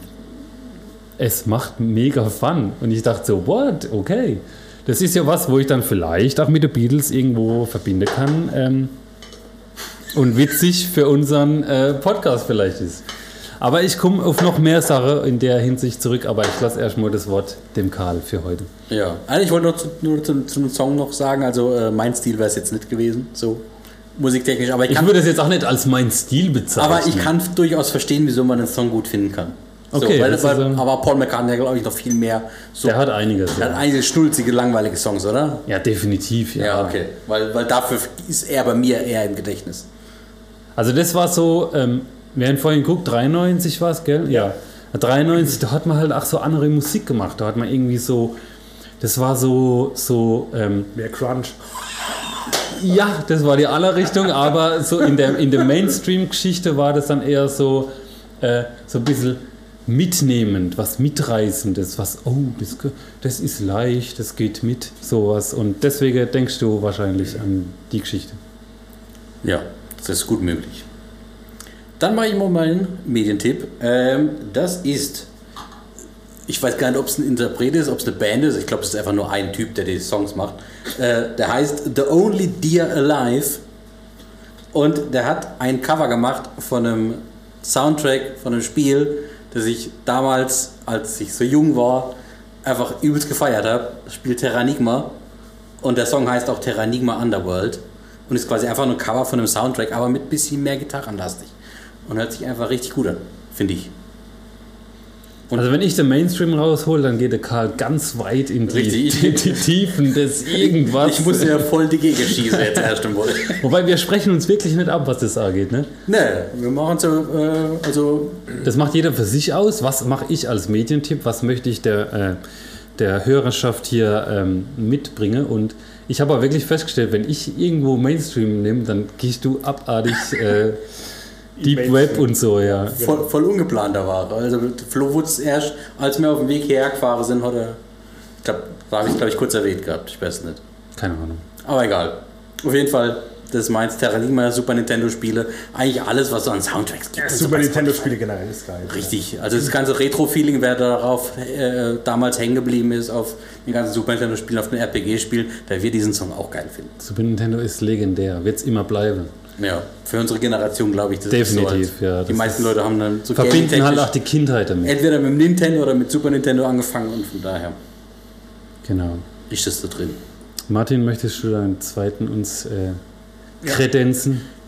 A: es macht mega Fun. Und ich dachte so, what? Okay. Das ist ja was, wo ich dann vielleicht auch mit den Beatles irgendwo verbinden kann. Ähm, und witzig für unseren äh, Podcast vielleicht ist. Aber ich komme auf noch mehr Sachen in der Hinsicht zurück. Aber ich lasse erstmal das Wort dem Karl für heute.
C: Ja, also ich wollte nur, zu, nur zum, zum Song noch sagen, also äh, mein Stil wäre es jetzt nicht gewesen, so musiktechnisch. Aber ich,
A: ich
C: kann,
A: würde es jetzt auch nicht als mein Stil bezeichnen.
C: Aber ich kann durchaus verstehen, wieso man den Song gut finden kann. So,
A: okay,
C: weil,
A: das
C: weil,
A: ist, ähm,
C: aber Paul McCartney hat, glaube ich, noch viel mehr. So,
A: der hat einiges.
C: Der
A: ja.
C: hat einige schnulzige, langweilige Songs, oder?
A: Ja, definitiv. Ja,
C: ja okay. Weil, weil dafür ist er bei mir eher im Gedächtnis.
A: Also das war so, ähm, wir haben vorhin geguckt, dreiundneunzig war es, gell? Ja. dreiundneunzig, da hat man halt auch so andere Musik gemacht. Da hat man irgendwie so, das war so, so ähm,
D: mehr Crunch.
A: Ja, das war die Allerrichtung, aber so in der, in der Mainstream-Geschichte war das dann eher so, äh, so ein bisschen mitnehmend, was Mitreißendes, was, oh, das, das ist leicht, das geht mit, sowas. Und deswegen denkst du wahrscheinlich an die Geschichte.
C: Ja, das ist gut möglich. Dann mache ich mal meinen Medientipp. Ähm, das ist, ich weiß gar nicht, ob es ein Interpret ist, ob es eine Band ist. Ich glaube, es ist einfach nur ein Typ, der die Songs macht. Äh, der heißt The Only Deer Alive. Und der hat ein Cover gemacht von einem Soundtrack, von einem Spiel, das ich damals, als ich so jung war, einfach übelst gefeiert habe. Das Spiel Terranigma. Und der Song heißt auch Terranigma Underworld. Und ist quasi einfach nur ein Cover von einem Soundtrack, aber mit ein bisschen mehr gitarrenlastig. Und hört sich einfach richtig gut an, finde ich.
A: Und also wenn ich den Mainstream raushole, dann geht der Karl ganz weit in die, die, die Tiefen des irgendwas.
C: Ich muss ja voll die Gegend schießen jetzt erst einmal.
A: Wobei wir sprechen uns wirklich nicht ab, was das angeht, ne?
C: Ne, wir machen so, äh, also...
A: Das macht jeder für sich aus. Was mache ich als Medientipp? Was möchte ich der, äh, der Hörerschaft hier ähm, mitbringen? Und ich habe aber wirklich festgestellt, wenn ich irgendwo Mainstream nehme, dann gehst du abartig... Äh, Deep Web und so, ja.
C: Voll, voll ungeplanter war. Also Flo wusste erst, als wir auf dem Weg hierher gefahren sind, hat er, ich glaube, da habe ich glaube ich kurz erwähnt gehabt, ich weiß nicht.
A: Keine Ahnung.
C: Aber egal. Auf jeden Fall, das ist meins, Terranigma, Super Nintendo Spiele, eigentlich alles, was so an Soundtracks gibt.
D: Ja, Super Nintendo Spiele generell ist geil.
C: Richtig, also das ganze Retro-Feeling, wer darauf äh, damals hängen geblieben ist, auf den ganzen Super Nintendo Spielen, auf den R P G-Spielen, der wird diesen Song auch geil finden.
A: Super Nintendo ist legendär, wird es immer bleiben.
C: Ja, für unsere Generation glaube ich, das
A: definitiv,
C: ist so.
A: Ja.
C: Die meisten Leute haben dann so
A: verbinden halt auch die Kindheit damit.
C: Entweder mit dem Nintendo oder mit Super Nintendo angefangen und von daher.
A: Genau.
C: Ist das da drin.
A: Martin, möchtest du deinen zweiten uns äh, kredenzen?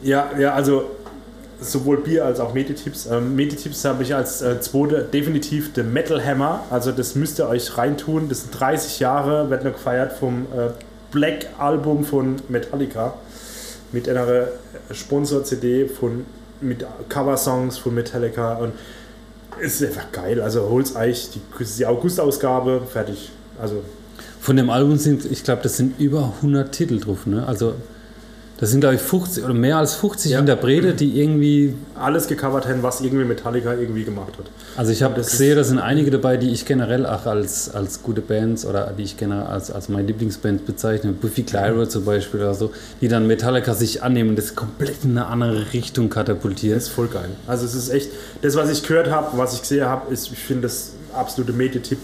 D: Ja, ja, also sowohl Bier als auch Meditipps. Ähm, Meditipps habe ich als äh, zweite definitiv der Metal Hammer. Also das müsst ihr euch reintun. Das sind dreißig Jahre, wird noch gefeiert vom äh, Black Album von Metallica. Mit einer Sponsor-C D von, mit Cover-Songs von Metallica. Und es ist einfach geil. Also holt's euch, die, die August-Ausgabe, fertig. Also
A: von dem Album sind, ich glaube, das sind über hundert Titel drauf. Ne? Also das sind, glaube ich, fünfzig oder mehr als fünfzig ja. Interprete, die irgendwie
D: alles gecovert haben, was irgendwie Metallica irgendwie gemacht hat.
A: Also ich habe gesehen, da sind einige dabei, die ich generell auch als, als gute Bands oder die ich generell als, als meine Lieblingsbands bezeichne. Buffy Clyro zum Beispiel oder so, die dann Metallica sich annehmen und das komplett in eine andere Richtung katapultieren.
D: Das ist voll geil. Also es ist echt, das, was ich gehört habe, was ich gesehen habe, ist, ich finde das absolute Meditipp.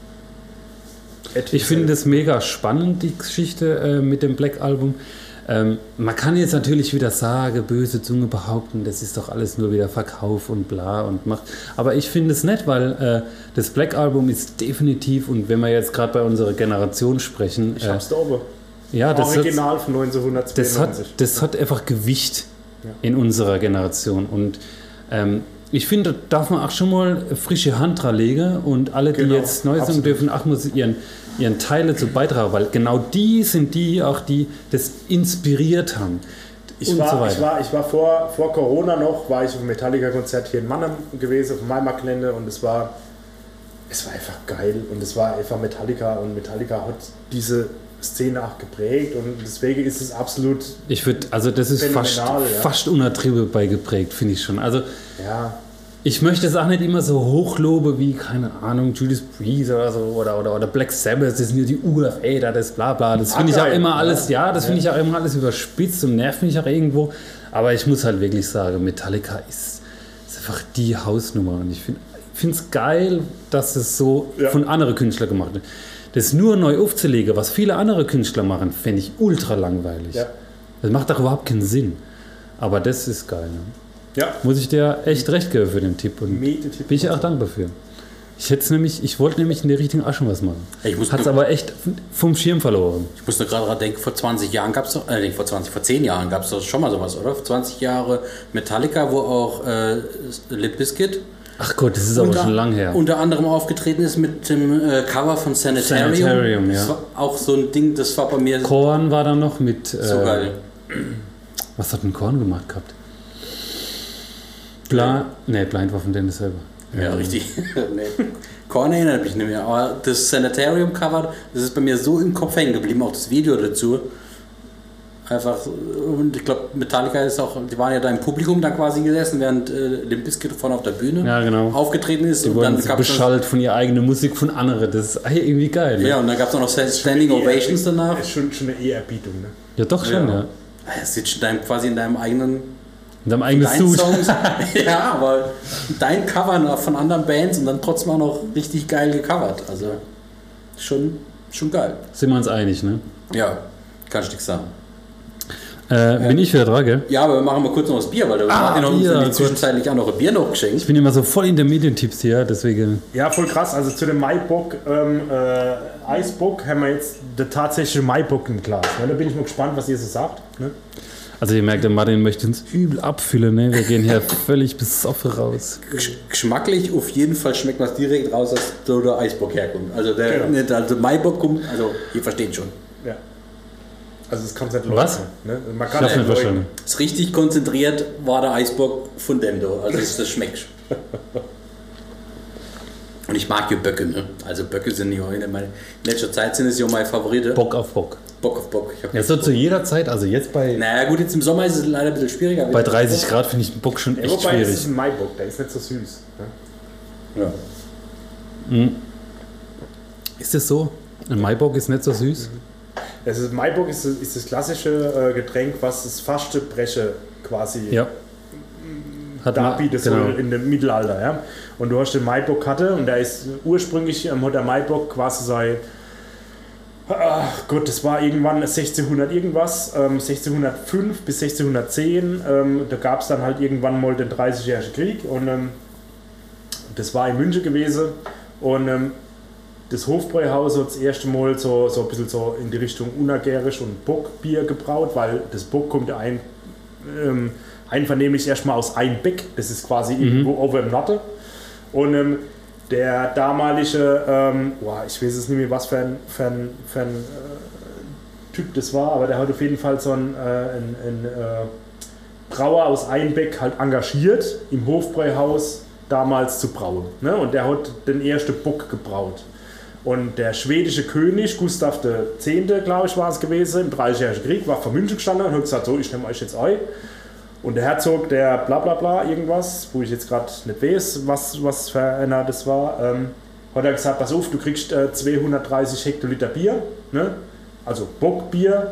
A: Ich finde das mega spannend, die Geschichte äh, mit dem Black Album. Ähm, man kann jetzt natürlich wieder sagen, böse Zunge behaupten, das ist doch alles nur wieder Verkauf und bla und macht. Aber ich finde es nett, weil äh, das Black Album ist definitiv, und wenn wir jetzt gerade bei unserer Generation sprechen.
D: Ich hab's da oben.
A: Ja, das
D: Original
A: hat,
D: von neunzehnhundertzweiundneunzig.
A: Das hat, das hat einfach Gewicht ja. in unserer Generation. Und ähm, ich finde, da darf man auch schon mal frische Hand dran legen und alle, die genau, jetzt neu sind, dürfen auch muss ihren, ihren Teil dazu beitragen, weil genau die sind die auch, die das inspiriert haben.
D: Ich war, so ich war, ich war vor, vor Corona noch, war ich auf einem Metallica-Konzert hier in Mannheim gewesen, auf dem Maimarkt-Gelände, und es war, es war einfach geil und es war einfach Metallica, und Metallica hat diese Szene auch geprägt, und deswegen ist es absolut.
A: Ich würde, also das ist fast, ja. fast unertrieben bei geprägt, finde ich schon. Also
D: ja.
A: Ich möchte es auch nicht immer so hochloben wie, keine Ahnung, Judas Priest oder so oder, oder, oder Black Sabbath, das sind ja die Urväter, das bla bla. Das finde ich auch immer alles, ja, das finde ich auch immer alles überspitzt und nervt mich auch irgendwo. Aber ich muss halt wirklich sagen, Metallica ist, ist einfach die Hausnummer. Und ich finde es geil, dass es so ja. von anderen Künstlern gemacht wird. Das nur neu aufzulegen, was viele andere Künstler machen, fände ich ultra langweilig.
D: Ja.
A: Das macht doch überhaupt keinen Sinn. Aber das ist geil. Ne?
D: Ja.
A: Muss ich dir echt recht geben für den Tipp. Und bin ich auch dankbar für. Ich hätte nämlich, ich wollte nämlich in der richtigen Asche was machen. Hat es aber echt vom Schirm verloren.
C: Ich muss nur gerade dran denken, vor zwanzig Jahren gab es doch, äh, vor zwanzig, vor zehn Jahren gab es doch schon mal sowas, oder? Vor zwanzig Jahre Metallica, wo auch äh, Limp Bizkit.
A: Ach Gott, das ist aber schon lang her.
C: Unter anderem aufgetreten ist mit dem äh, Cover von Sanitarium.
A: Sanitarium, ja.
C: Das war auch so ein Ding, das war bei mir.
A: Korn war da noch mit. Äh,
C: so geil.
A: Was hat denn Korn gemacht gehabt? Bla, ne, Blind war von Dennis selber.
C: Ja, ähm. richtig. nee. Korn erinnert mich nicht mehr, aber das Sanitarium-Cover, das ist bei mir so im Kopf hängen geblieben, auch das Video dazu. Einfach, und ich glaube, Metallica ist auch, die waren ja da im Publikum da quasi gesessen, während äh, Limp Bizkit vorne auf der Bühne
A: ja, genau.
C: aufgetreten ist.
A: Die
C: und
A: wurden
C: dann
A: so beschallt von ihrer eigenen Musik von anderen. Das ist irgendwie geil. Ne?
C: Ja, und dann gab es auch noch Standing Ovations danach.
D: Das ist schon, schon eine Ehrerbietung, ne?
A: Ja, doch schon, ja.
C: ja. Es sitzt quasi in deinem eigenen.
A: In deinem eigenen Suit.
C: Songs. Ja, aber dein Cover von anderen Bands und dann trotzdem auch noch richtig geil gecovert. Also schon, schon geil.
A: Sind wir uns einig, ne?
C: Ja, kann ich nichts sagen.
A: Äh, bin ähm, ich wieder dran, gell?
C: Ja, aber wir machen mal kurz noch das Bier, weil der
A: ah,
C: Martin hat uns zwischenzeitlich auch noch ein Bier noch geschenkt.
A: Ich bin immer so voll in den Medientipps hier, deswegen.
D: Ja, voll krass. Also zu dem Maibock, ähm, äh, Eisbock haben wir jetzt der tatsächliche Maibock im Glas. Ne? Da bin ich mal gespannt, was ihr so sagt. Ne?
A: Also ihr merkt, der Martin möchte uns übel abfüllen, ne? Wir gehen hier völlig besoffen raus.
C: Geschmacklich auf jeden Fall schmeckt man es direkt raus, dass da der Eisbock herkommt. Also der, genau. nicht, also Maibock kommt, also ihr versteht schon.
D: Ja. Also es kommt nicht
A: Was?
D: Ne? Man kann
A: ich nicht verstanden.
C: Es richtig konzentriert war der Eisbock von dem da. Also das schmeckt. Und ich mag ja Böcke, ne? Also Böcke sind ja in letzter Zeit sind es ja meine Favorite.
A: Bock auf Bock.
C: Bock auf Bock.
A: Ja, so zu jeder Zeit, also jetzt bei.
C: Naja, gut, jetzt im Sommer ist es leider ein bisschen schwieriger.
A: Bei dreißig Grad finde ich einen Bock schon echt ja, wobei schwierig.
D: Das ist ein Maibock, der ist nicht so süß. Ne?
C: Ja.
A: Mhm. Ist das so? Ein Maibock ist nicht so süß?
D: Mhm. Das ist, Maibock ist, ist das klassische äh, Getränk, was das fast Bresche quasi
A: ja.
D: darbietet, genau. So in dem Mittelalter. Ja? Und du hast den Maibock hatte und der ist ursprünglich, ähm, hat der Maibock quasi sein. Ach Gott, das war irgendwann sechzehnhundert irgendwas, ähm, sechzehnhundertfünf bis sechzehnhundertzehn. Ähm, da gab es dann halt irgendwann mal den dreißigjährigen Krieg und ähm, das war in München gewesen. Und ähm, das Hofbräuhaus hat das erste Mal so, so ein bisschen so in die Richtung Unagärisch und Bockbier gebraut, weil das Bock kommt ja ein, ähm, einvernehmlich erstmal aus Einbeck, das ist quasi mhm. irgendwo over im Natte. Und ähm, der damalige, ähm, boah, ich weiß es nicht mehr, was für ein, für ein, für ein äh, Typ das war, aber der hat auf jeden Fall so ein, äh, ein, ein äh, Brauer aus Einbeck halt engagiert, im Hofbräuhaus damals zu brauen. Ne? Und der hat den ersten Bock gebraut. Und der schwedische König, Gustav der Zehnte, glaube ich, war es gewesen, im Dreißigjährigen Krieg, war vor München gestanden und hat gesagt, so, ich nehme euch jetzt ein. Und der Herzog, der bla bla bla irgendwas, wo ich jetzt gerade nicht weiß, was, was für einer das war, ähm, hat er gesagt, pass auf, du kriegst äh, zweihundertdreißig Hektoliter Bier, ne? Also Bockbier,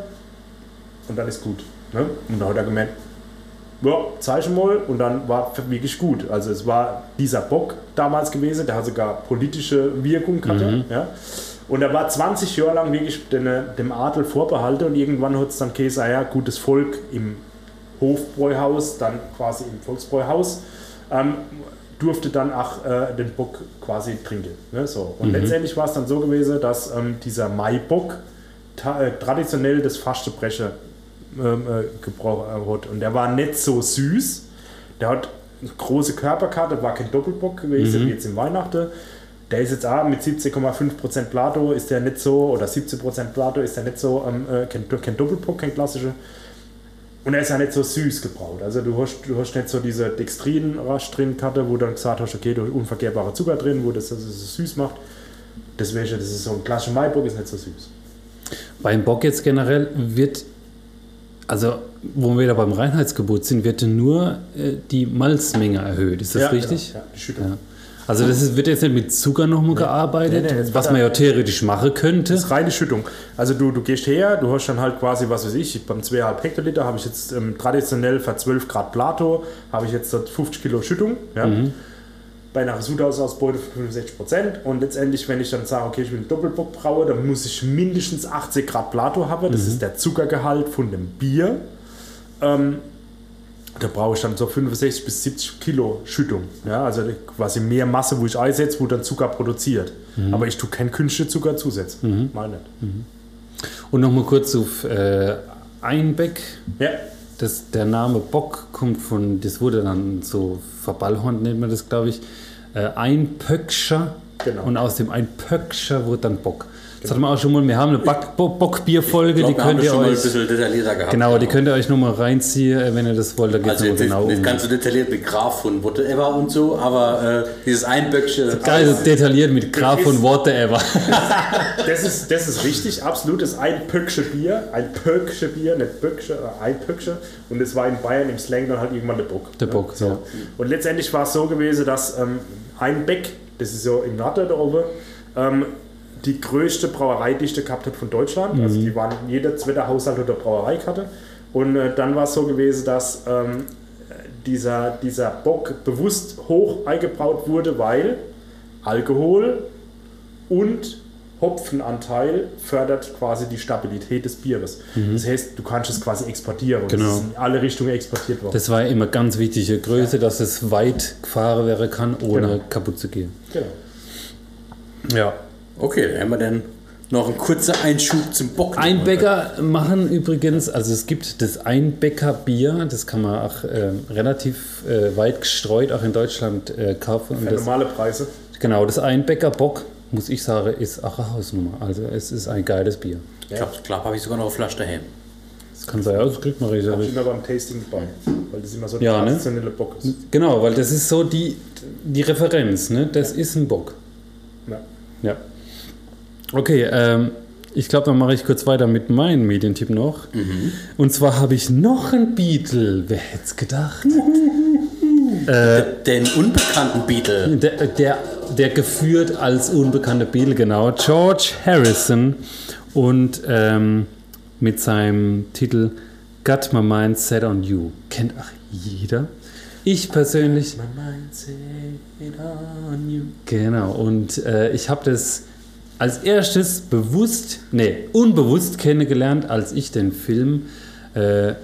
D: und dann ist gut. Ne? Und dann hat er gemeint, ja, zeig mal, und dann war wirklich gut. Also es war dieser Bock damals gewesen, der hat sogar politische Wirkung gehabt. Mhm. Ja? Und er war zwanzig Jahre lang wirklich den, dem Adel vorbehalten und irgendwann hat es dann gesagt, ja, gutes Volk im Hofbräuhaus, dann quasi im Volksbräuhaus, ähm, durfte dann auch äh, den Bock quasi trinken. Ne? So. Und mhm. letztendlich war es dann so gewesen, dass ähm, dieser Maibock ta- äh, traditionell das Fastenbrecher ähm, äh, gebraucht hat. Und der war nicht so süß. Der hat eine große Körperkarte, war kein Doppelbock gewesen, mhm. wie jetzt im Weihnachten. Der ist jetzt auch mit siebzehn Komma fünf Prozent Plato, ist der nicht so, oder siebzehn Prozent Plato ist der nicht so, ähm, äh, kein, kein Doppelbock, kein klassischer. Und er ist ja nicht so süß gebraut. Also du hast, du hast nicht so diese Dextrin-Rasch drin Karte, wo du dann gesagt hast, okay, du hast unverkehrbare Zucker drin, wo das, das, das süß macht. Deswegen, das ist so ein klassischer Maibock, ist nicht so süß.
A: Beim Bock jetzt generell wird, also wo wir wieder beim Reinheitsgebot sind, wird nur äh, die Malzmenge erhöht. Ist das
D: ja,
A: richtig?
D: Genau. Ja, die Schüttung.
A: Ja. Also das ist, wird jetzt nicht mit Zucker nochmal nee. gearbeitet, nee, nee, was man ja theoretisch machen könnte.
D: Das ist reine Schüttung. Also du, du gehst her, du hast dann halt quasi, was weiß ich, beim zwei Komma fünf Hektoliter habe ich jetzt ähm, traditionell für zwölf Grad Plato, habe ich jetzt fünfzig Kilo Schüttung. Ja. Mhm. Bei einer Sudhausausbeute von fünfundsechzig Prozent. Und letztendlich, wenn ich dann sage, okay, ich will einen Doppelbock braue, dann muss ich mindestens achtzig Grad Plato haben. Das mhm. ist der Zuckergehalt von dem Bier. Ähm, Da brauche ich dann so fünfundsechzig bis siebzig Kilo Schüttung. Ja, also quasi mehr Masse, wo ich einsetze, wo dann Zucker produziert. Mhm. Aber ich tue keinen künstlichen Zucker zusetzen. Mhm. Mal nicht.
A: Mhm. Und nochmal kurz auf äh, Einbeck.
D: Ja.
A: Das, der Name Bock kommt von, das wurde dann so verballhornt, nennt man das, glaube ich, äh, Einpöckscher.
D: Genau.
A: Und aus dem Einpöckscher wurde dann Bock. Das hatten wir auch schon mal, wir haben eine Back- Bo- Bockbier-Folge,
C: glaub,
A: die könnt ihr
C: schon
A: euch.
C: Mal ein bisschen detaillierter gehabt.
A: Genau, die könnt ihr euch nochmal reinziehen, wenn ihr das wollt. Da geht's
C: also jetzt
A: genau
C: nicht
A: um.
C: ganz so detailliert mit Graf von whatever und so, aber äh, dieses Einböcksche.
A: Geil, also detailliert mit Graf von whatever.
D: Das ist, das ist richtig, absolut. Das ist ein Pöcksche Bier, ein Pöcksche Bier, nicht Pöcksche, ein Pöcksche. Und das war in Bayern im Slang dann halt irgendwann der Bock.
A: Der Bock,
D: so.
A: Ja.
D: Und letztendlich war es so gewesen, dass ähm, Einbeck, das ist so im Natter da oben, ähm, die größte Brauereidichte gehabt hat von Deutschland. Mhm. Also die waren, jeder zweite Haushalt hat eine Brauereikarte. Und äh, dann war es so gewesen, dass ähm, dieser, dieser Bock bewusst hoch eingebraut wurde, weil Alkohol und Hopfenanteil fördert quasi die Stabilität des Bieres. Mhm. Das heißt, du kannst es quasi exportieren. Und
A: genau.
D: es ist in alle Richtungen exportiert worden.
A: Das war immer ganz wichtige Größe, ja. dass es weit gefahren werden kann, ohne
D: genau.
A: kaputt zu gehen.
D: Genau.
A: Ja.
C: Okay, dann haben wir dann noch einen kurzen Einschub zum Bock.
A: Einbäcker machen übrigens, also es gibt das Einbäcker-Bier, das kann man auch äh, relativ äh, weit gestreut auch in Deutschland äh, kaufen.
D: Für normale Preise.
A: Genau, das Einbäcker-Bock, muss ich sagen, ist auch eine Hausnummer. Also es ist ein geiles Bier.
C: Ich glaube, glaub, habe ich sogar noch eine Flasche daheim.
A: Das kann sein, das kriegt man richtig.
D: Das ist immer beim Tasting dabei, weil das immer so ein
A: ja,
D: traditionelle
A: ne?
D: Bock ist.
A: Genau, weil das ist so die, die Referenz, ne? Das ja. ist ein Bock.
D: Ja.
A: Ja. Okay, ähm, ich glaube, dann mache ich kurz weiter mit meinem Medientipp noch. Mhm. Und zwar habe ich noch einen Beatle. Wer hätte es gedacht? äh,
C: Den unbekannten Beatle.
A: Der, der, der geführt als unbekannter Beatle, genau. George Harrison. Und ähm, mit seinem Titel Got My Mind Set on You. Kennt auch jeder. Ich persönlich.
C: Got my mind set on you.
A: Genau, und äh, ich habe das als erstes bewusst, nee, unbewusst kennengelernt, als ich den Film äh,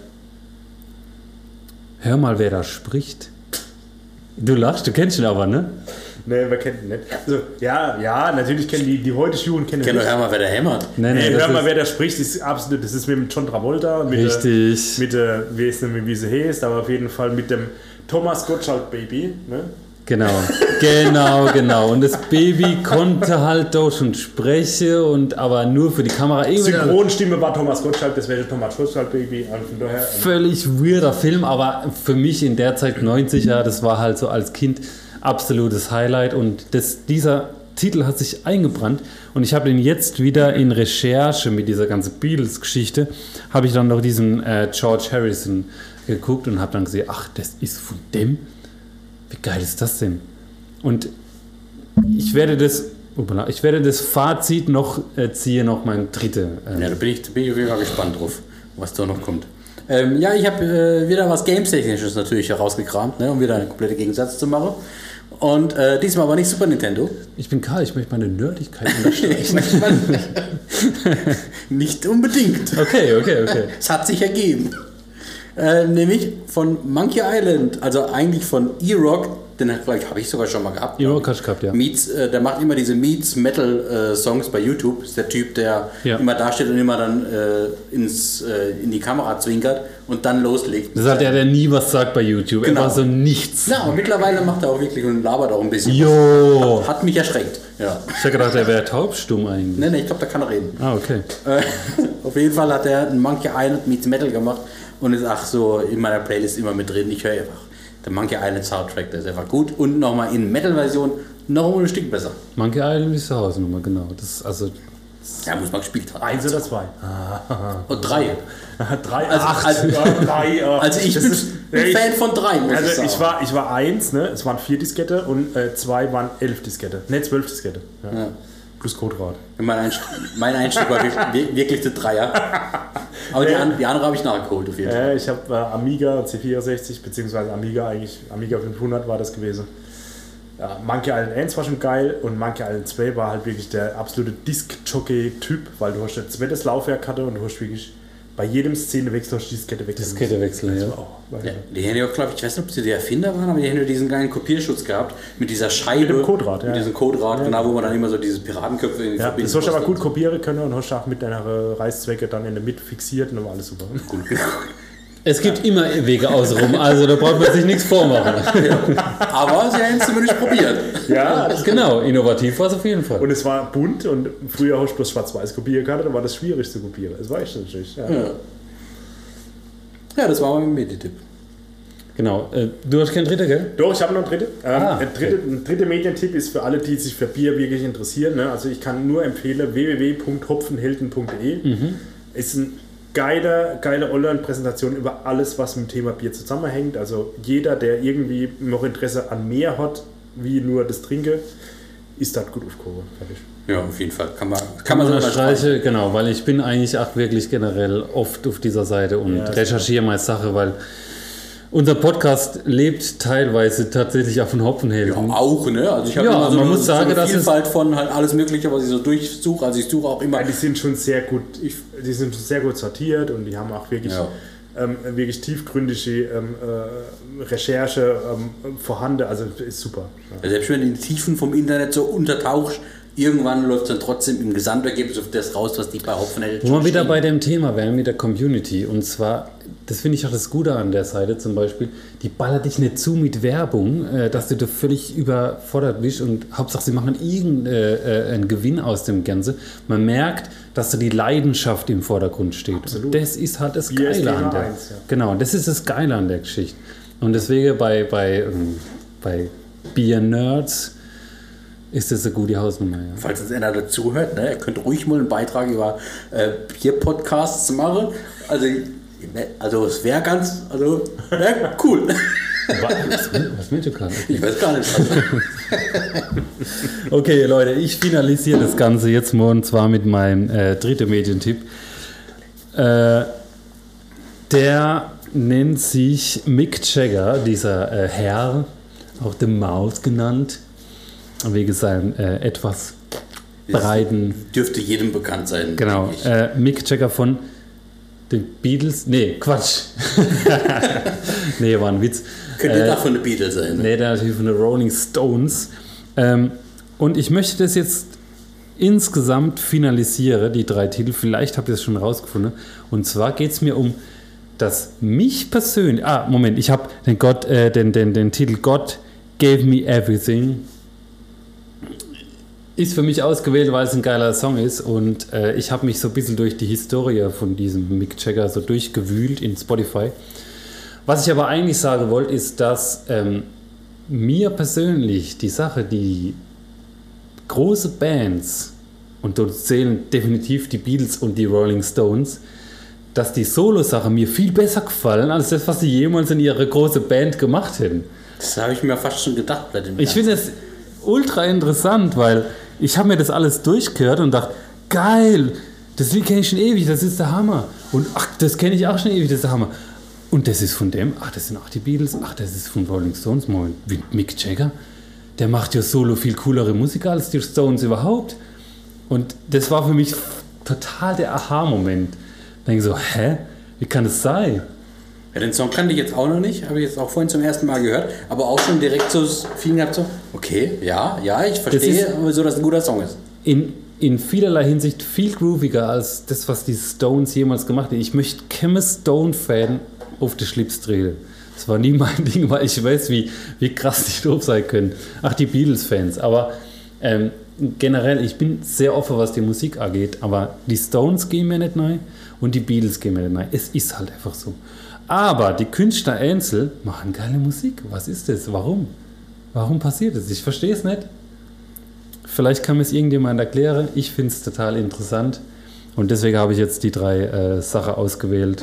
A: Hör mal, wer da spricht. Du lachst, du kennst ihn aber, ne?
D: Nee, wer kennt ihn nicht. Also, ja, ja, natürlich kennen die, die heute Schuhe und kennen
C: Kennt doch hör mal, wer der hämmert.
A: Nee, nee,
D: Nee,
A: das
D: hör mal,
A: ist
D: wer da spricht, ist absolut, das ist mit dem John Travolta, mit
A: richtig.
D: Der, mit der, wie ist nicht mehr, wie sie heißt, aber auf jeden Fall mit dem Thomas Gottschalk Baby, ne?
A: Genau, genau, genau. Und das Baby konnte halt doch schon sprechen, und aber nur für die Kamera.
D: Synchronstimme war Thomas Gottschalk, das wäre Thomas Gottschalk Baby. Also von daher,
A: völlig weirder Film, aber für mich in der Zeit neunziger, das war halt so als Kind absolutes Highlight, und das, dieser Titel hat sich eingebrannt, und ich habe den jetzt wieder in Recherche mit dieser ganzen Beatles-Geschichte, habe ich dann noch diesen äh, George Harrison geguckt und habe dann gesehen, ach, das ist von dem? Wie geil ist das denn? Und ich werde das, ich werde das Fazit noch äh, ziehen, noch mein dritte. Ähm.
C: Ja, da bin ich, da bin ich auf jeden Fall gespannt drauf, was da noch kommt. Ähm, ja, ich habe äh, wieder was Games-Technisches natürlich herausgekramt, ne, um wieder einen kompletten Gegensatz zu machen. Und äh, diesmal aber nicht Super Nintendo.
A: Ich bin Karl, ich möchte meine Nerdigkeit unterstreichen.
C: Nicht unbedingt.
A: Okay, okay, okay.
C: Es hat sich ergeben. Äh, nämlich von Monkey Island, also eigentlich von E-Rock, den habe ich sogar schon mal gehabt.
A: E-Rock hast du gehabt, ja.
C: Meets, äh, der macht immer diese Meets Metal äh, Songs bei YouTube. Das ist der Typ, der
A: ja.
C: immer da steht und immer dann äh, ins, äh, in die Kamera zwinkert und dann loslegt.
A: Das ist halt der, der nie was sagt bei YouTube.
C: Genau.
A: Einfach so nichts.
C: Ja, und mittlerweile macht er auch wirklich und labert auch ein bisschen.
A: Jo.
C: Hat, hat mich erschreckt. Ja.
A: Ich habe gedacht, er wäre taubstumm eigentlich.
C: Nee, nee, ich glaube, der kann reden.
A: Ah, okay.
C: Äh, auf jeden Fall hat er einen Monkey Island Meets Metal gemacht. Und ist auch so in meiner Playlist immer mit drin. Ich höre einfach den Monkey Island Soundtrack, der ist einfach gut. Und nochmal in Metal-Version noch ein Stück besser.
A: Monkey Island ist zu Hause nochmal, genau. Das, also,
C: ja, muss man gespielt haben.
D: Eins oder zwei?
C: Und drei.
D: drei,
C: Also,
D: acht,
C: also,
D: ja, drei. Oh.
C: Also ich
D: Das
C: bin,
D: ist,
C: bin
D: ich,
C: Fan von drei, muss
D: also
C: ich sagen.
D: ich war, ich war eins, ne? Es waren vier Diskette, und äh, zwei waren elf Diskette. Ne, zwölf Diskette. Ja. Ja. Plus Coderad.
C: Mein Einstieg, mein Einstieg war wirklich, wirklich der Dreier. Aber die, die andere habe ich nachgeholt auf jeden Fall.
D: Äh, ich habe äh, Amiga C vierundsechzig, beziehungsweise Amiga eigentlich, Amiga fünfhundert war das gewesen. Ja, Monkey Island eins war schon geil, und Monkey Island zwei war halt wirklich der absolute Disc-Jockey-Typ, weil du hast ein zweites Laufwerk hatte und du hast wirklich bei jedem Szenewechsel hast du die Diskette wechseln.
A: Diskette wechseln, ja.
C: ja. Die haben ja auch, glaube ich, ich weiß nicht, ob sie die Erfinder waren, aber die haben ja diesen kleinen Kopierschutz gehabt, mit dieser Scheibe.
D: Mit dem Codrad, ja.
C: Mit diesem Codrad,
D: ja.
C: genau, wo man dann immer so diese Piratenköpfe in die
D: ja, das hast du aber gut kopieren können und hast auch mit deiner Reißzwecke dann in der Mitte fixiert, und war alles super.
C: Gut.
A: Es gibt immer Wege außenrum, also da braucht man sich nichts vormachen.
C: Ja. Aber sie haben es zumindest probiert.
D: Ja,
A: genau, innovativ war es auf jeden Fall.
D: Und es war bunt, und früher hast du bloß schwarz-weiß kopieren können, da war das schwierig zu kopieren. Das war echt natürlich. Ja,
C: ja. ja das war mein Medientipp.
A: Genau. Äh, du hast keinen dritter, gell?
D: Doch, ich habe noch einen dritten. Ähm,
A: ah,
D: ein dritter
A: okay.
D: ein dritter Medientipp ist für alle, die sich für Bier wirklich interessieren. Ne? Also ich kann nur empfehlen, w w w punkt hopfenhelden punkt d e. Mhm. Ist eine geile, geile Online-Präsentation über alles, was mit dem Thema Bier zusammenhängt. Also jeder, der irgendwie noch Interesse an mehr hat, wie nur das Trinken, ist das gut aufgehoben. Fertig.
C: Ja, auf jeden Fall. Kann man, kann
A: Kann
C: man
A: man
C: so
A: unterstreichen, genau, weil ich bin eigentlich auch wirklich generell oft auf dieser Seite und
D: ja,
A: recherchiere meine Sache, weil unser Podcast lebt teilweise tatsächlich auch von Hopfenhelden.
C: Ja, auch, ne? Also ich habe
A: ja,
C: immer so
A: man
C: eine,
A: muss sagen,
C: so eine
A: dass
C: Vielfalt von halt alles Mögliche, was ich so durchsuche. Also ich suche auch immer.
D: Ja, die sind schon sehr gut, ich, die sind sehr gut sortiert, und die haben auch wirklich,
C: ja.
D: ähm, wirklich tiefgründige ähm, äh, Recherche ähm, vorhanden. Also ist super.
C: Ja. Selbst wenn du in die Tiefen vom Internet so untertauchst, irgendwann läuft es dann trotzdem im Gesamtergebnis auf das raus, was die bei Hopfenhelden
A: Wo wir wieder bei dem Thema wären mit der Community. Und zwar, das finde ich auch das Gute an der Seite zum Beispiel, die ballert dich nicht zu mit Werbung, äh, dass du da völlig überfordert bist, und Hauptsache sie machen irgendeinen äh, Gewinn aus dem Ganze. Man merkt, dass da die Leidenschaft im Vordergrund steht.
D: Absolut.
A: Das ist halt das
D: Bier
A: Geile an der
D: eins, ja.
A: Genau, das ist das Geile an der Geschichte. Und deswegen bei, bei, ähm, bei Bier-Nerds ist das eine gute Hausnummer, ja.
C: Falls uns einer dazuhört, ne, ihr könnt ruhig mal einen Beitrag über äh, Bier-Podcasts machen. Also, also es wäre ganz, also wäre cool.
A: Was, was willst du gerade? Okay.
C: Ich weiß gar nicht. Also.
A: Okay, Leute, ich finalisiere das Ganze jetzt mal, und zwar mit meinem äh, dritten Medientipp. Äh, der nennt sich Mick Jagger, dieser äh, Herr, auch The Mouse genannt, wegen seinem äh, etwas breiten...
C: Dürfte jedem bekannt sein.
A: Genau, äh, Mick Jagger von den Beatles, nee, Quatsch. nee, war ein Witz.
C: Könnte
A: äh,
C: auch von den Beatles sein. Ne?
A: Nee, der natürlich von den Rolling Stones. Ähm, und ich möchte das jetzt insgesamt finalisieren, die drei Titel. Vielleicht habt ihr es schon rausgefunden. Und zwar geht es mir um das mich persönlich. Ah, Moment, ich habe den, God, äh, den, den, den Titel God Gave Me Everything. Ist für mich ausgewählt, weil es ein geiler Song ist. Und äh, ich habe mich so ein bisschen durch die Historie von diesem Mick Jagger so durchgewühlt in Spotify. Was ich aber eigentlich sagen wollte, ist, dass ähm, mir persönlich die Sache, die große Bands, und dort zählen definitiv die Beatles und die Rolling Stones, dass die Solo-Sachen mir viel besser gefallen, als das, was sie jemals in ihrer großen Band gemacht hätten.
C: Das habe ich mir fast schon gedacht. Bei dem
A: ich finde es ultra interessant, weil ich habe mir das alles durchgehört und dachte, geil, das Lied kenne ich schon ewig, das ist der Hammer. Und ach, das kenne ich auch schon ewig, das ist der Hammer. Und das ist von dem, ach, das sind auch die Beatles, ach, das ist von Rolling Stones, Moment, wie Mick Jagger. Der macht ja solo viel coolere Musik als die Stones überhaupt. Und das war für mich total der Aha-Moment. Da denke ich so, hä? Wie kann das sein?
C: Ja, den Song kannte ich jetzt auch noch nicht, habe ich jetzt auch vorhin zum ersten Mal gehört, aber auch schon direkt so das Feeling gehabt, so, okay, ja, ja, ich verstehe, das wieso das ein guter Song ist.
A: In, in vielerlei Hinsicht viel grooviger als das, was die Stones jemals gemacht haben. Ich möchte keinem Stone-Fan auf die Schlips treten. Das war nie mein Ding, weil ich weiß, wie, wie krass die doof sein können. Ach, die Beatles-Fans. Aber ähm, generell, ich bin sehr offen, was die Musik angeht, aber die Stones gehen mir nicht rein und die Beatles gehen mir nicht rein. Es ist halt einfach so. Aber die Künstler einzeln machen geile Musik. Was ist das? Warum? Warum passiert das? Ich verstehe es nicht. Vielleicht kann mir es irgendjemand erklären. Ich finde es total interessant. Und deswegen habe ich jetzt die drei äh, Sachen ausgewählt.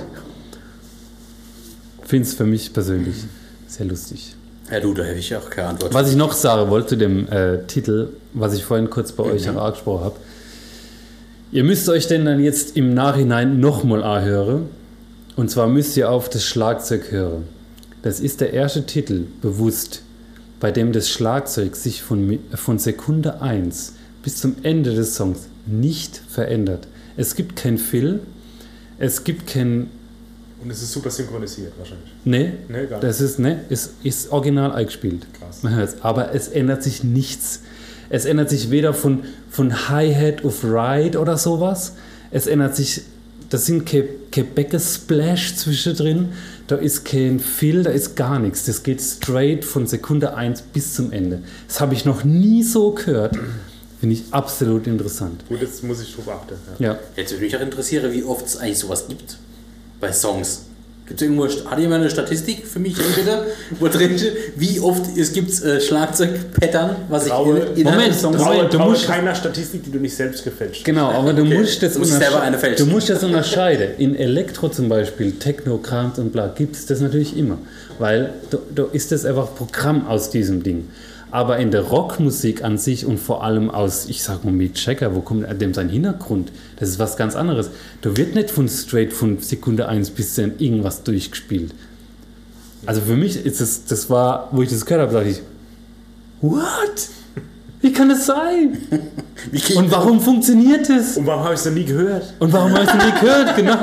A: Finde es für mich persönlich sehr lustig.
C: Ja, du, da hätte ich auch keine Antwort.
A: Was ich noch sagen wollte zu dem äh, Titel, was ich vorhin kurz bei mhm. euch angesprochen habe. Ihr müsst euch denn dann jetzt im Nachhinein nochmal anhören. Und zwar müsst ihr auf das Schlagzeug hören. Das ist der erste Titel, bewusst, bei dem das Schlagzeug sich von, von Sekunde eins bis zum Ende des Songs nicht verändert. Es gibt kein Fill, es gibt kein...
D: Und es ist super synchronisiert wahrscheinlich.
A: Nee,
D: nee gar nicht.
A: Das ist, nee, ist, ist original eingespielt.
D: Krass.
A: Man hört's. Aber es ändert sich nichts. Es ändert sich weder von, von Hi-Hat auf Ride oder sowas. Es ändert sich, das sind keine, keine Back-Splash zwischendrin, da ist kein Fill, da ist gar nichts. Das geht straight von Sekunde eins bis zum Ende. Das habe ich noch nie so gehört. Finde ich absolut interessant.
D: Gut, jetzt muss ich drauf achten.
A: Ja. Ja.
C: Jetzt würde mich auch interessieren, wie oft es eigentlich sowas gibt bei Songs. Gibt's irgendwo, hat jemand eine Statistik für mich, bitte? Wo drin steht, wie oft es gibt äh, Schlagzeug-Pattern, was
D: Traue,
C: ich in, in
A: Moment,
C: Songs
D: traue,
A: du
D: traue
A: musst
D: keiner Statistik, die du nicht selbst gefälscht.
A: Genau, aber du
C: okay.
A: musst das
C: du musst selber eine fälschen.
A: Du musst das unterscheiden. In Elektro zum Beispiel, Techno, Krams und bla, gibt es das natürlich immer. Weil da, da ist das einfach Programm aus diesem Ding. Aber in der Rockmusik an sich und vor allem aus, ich sag mal, Mick Jagger, wo kommt dem sein Hintergrund? Das ist was ganz anderes. Da wird nicht von straight von Sekunde eins bis dann irgendwas durchgespielt. Also für mich ist es, das war, wo ich das gehört habe, dachte ich, what? Wie kann das sein? Und warum funktioniert das?
D: Und warum habe ich es noch nie gehört?
A: Und warum habe ich es noch nie gehört? Genau.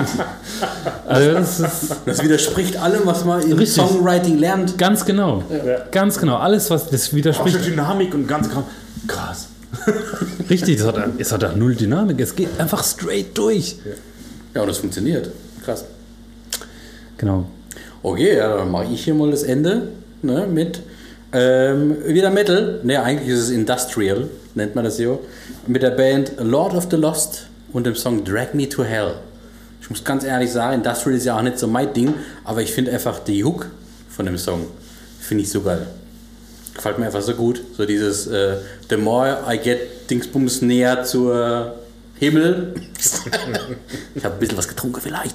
A: Also das, ist
C: das widerspricht allem, was man im
A: richtig.
C: Songwriting lernt.
A: Ganz genau. Ja. Ganz genau. Alles, was das widerspricht.
D: Auch Dynamik und ganz krass.
A: Richtig, es hat, es hat auch null Dynamik. Es geht einfach straight durch.
C: Ja, ja und das funktioniert. Krass.
A: Genau.
C: Okay, ja, dann mache ich hier mal das Ende, ne, mit ähm, wieder Metal. Ne, eigentlich ist es Industrial, nennt man das so. Mit der Band Lord of the Lost und dem Song Drag Me to Hell. Ich muss ganz ehrlich sagen, Industrial ist ja auch nicht so mein Ding, aber ich finde einfach die Hook von dem Song, finde ich so geil. Gefällt mir einfach so gut. So dieses äh, The more I get Dingsbums näher zur Himmel. Ich habe ein bisschen was getrunken vielleicht.